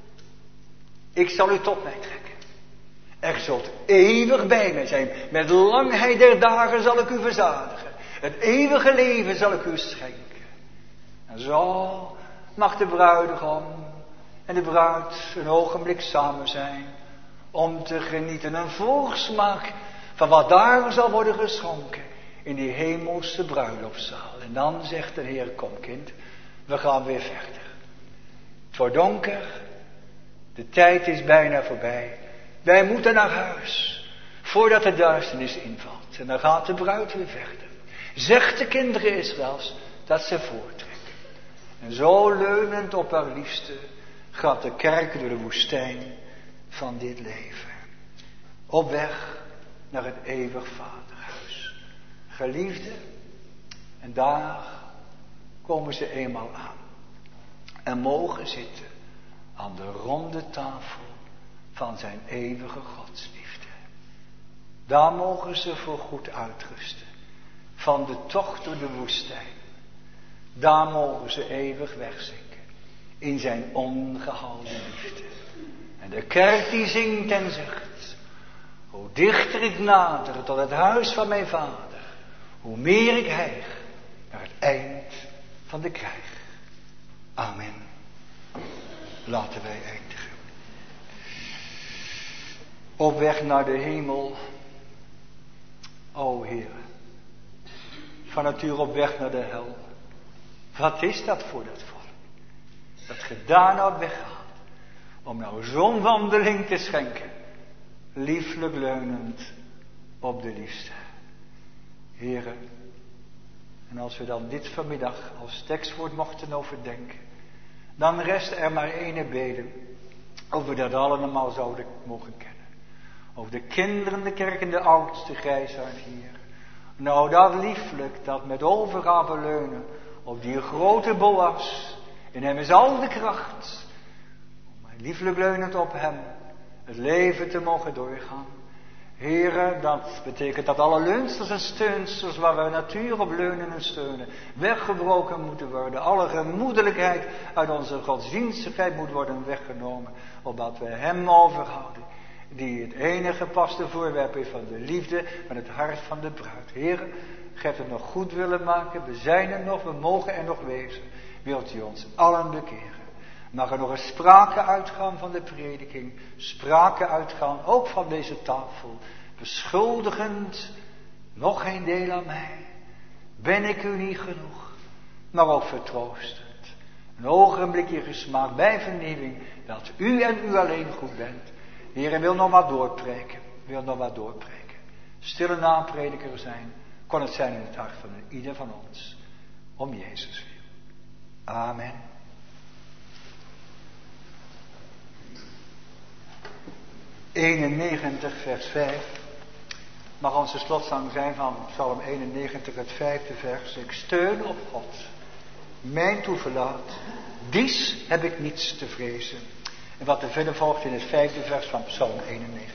B: Ik zal u tot mij trekken. Er zult eeuwig bij mij zijn. Met langheid der dagen zal ik u verzadigen. Het eeuwige leven zal ik u schenken. En zo mag de bruidegom en de bruid een ogenblik samen zijn. Om te genieten. Een voorsmaak van wat daar zal worden geschonken. In die hemelse bruiloftszaal. En dan zegt de Heer, kom kind, we gaan weer verder. Het wordt donker. De tijd is bijna voorbij. Wij moeten naar huis. Voordat de duisternis invalt. En dan gaat de bruid weer verder. Zegt de kinderen Israëls dat ze voortrekken. En zo leunend op haar liefste gaat de kerk door de woestijn van dit leven. Op weg naar het eeuwig vaderhuis. Geliefde, en daar komen ze eenmaal aan. En mogen zitten aan de ronde tafel van zijn eeuwige godsliefde. Daar mogen ze voor goed uitrusten. Van de tocht door de woestijn. Daar mogen ze eeuwig wegzinken. In zijn ongehouden liefde. En de kerk die zingt en zegt. Hoe dichter ik nader tot het huis van mijn vader. Hoe meer ik hijg naar het eind van de krijg. Amen. Laten wij eindigen. Op weg naar de hemel. O Heer. Van nature op weg naar de hel. Wat is dat voor dat volk? Dat ge daar nou weggaat. Om nou zo'n wandeling te schenken. Lieflijk leunend op de liefste. Heren. En als we dan dit vanmiddag als tekstwoord mochten overdenken. Dan rest er maar één beden. Of we dat allemaal zouden mogen kennen. Over de kinderen, de kerk en de oudste grijsaard hier. Nou, dat lieflijk, dat met overgave leunen op die grote Boas. In hem is al de kracht. Om lieflijk leunend op hem het leven te mogen doorgaan. Heere, dat betekent dat alle leunsters en steunsters waar we natuur op leunen en steunen, weggebroken moeten worden. Alle gemoedelijkheid uit onze godsdienstigheid moet worden weggenomen, opdat we hem overhouden, die het enige gepaste voorwerp is van de liefde met het hart van de bruid. Heere, gij hebt het nog goed willen maken, we zijn er nog, we mogen er nog wezen. Wilt u ons allen bekeren? Mag er nog een sprake uitgaan van de prediking, sprake uitgaan ook van deze tafel, beschuldigend, nog geen deel aan mij, ben ik u niet genoeg, maar ook vertroostend. Een ogenblikje gesmaakt bij vernieuwing, dat u en u alleen goed bent. Heer, wil nog wat doorpreken, wil nog wat doorpreken. Stille naprediker zijn, kon het zijn in het hart van ieder van ons, om Jezus wil. Amen. '91 vers 5 mag onze slotzang zijn van Psalm 91 het 5e vers. Ik steun op God, mijn toeverlaat, dies heb ik niets te vrezen. En wat er verder volgt in het 5e vers van Psalm 91.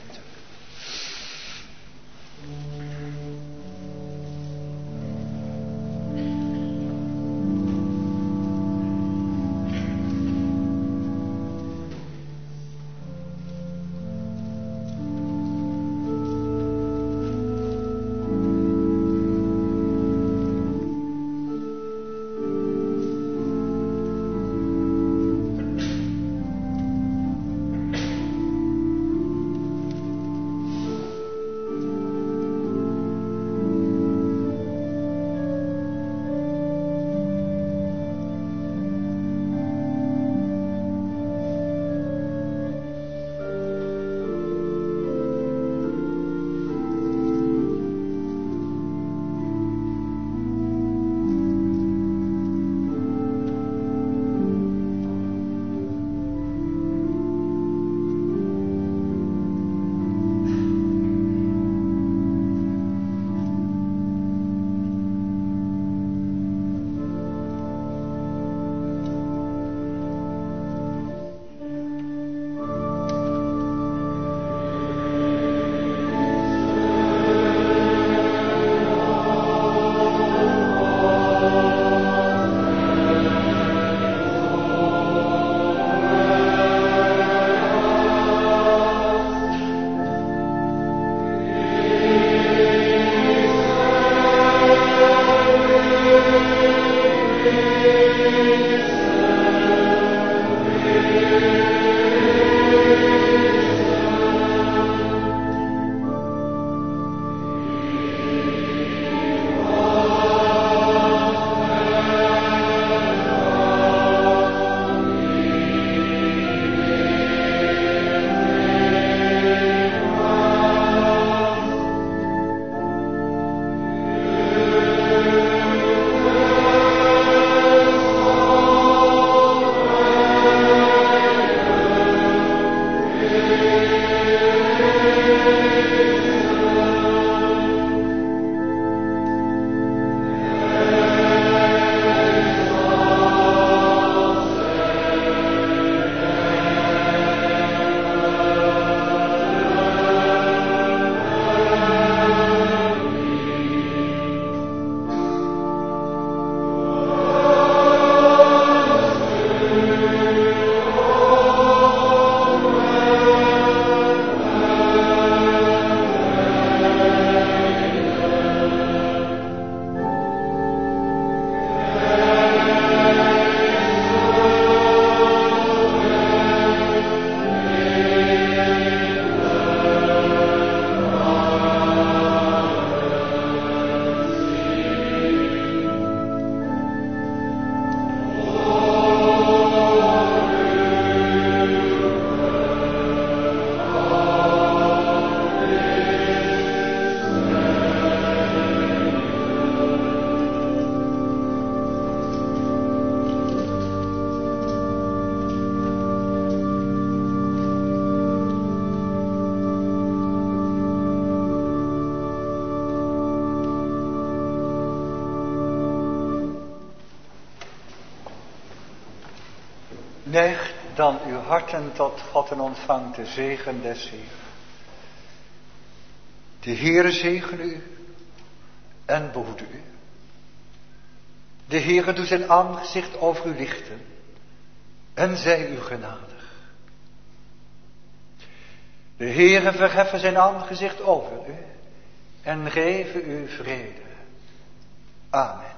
B: Neigt dan uw harten tot God en ontvangt de zegen des Heeren. De Heere zegene u en behoede u. De Heere doet zijn aangezicht over u lichten en zij u genadig. De Heere verheffen zijn aangezicht over u en geven u vrede. Amen.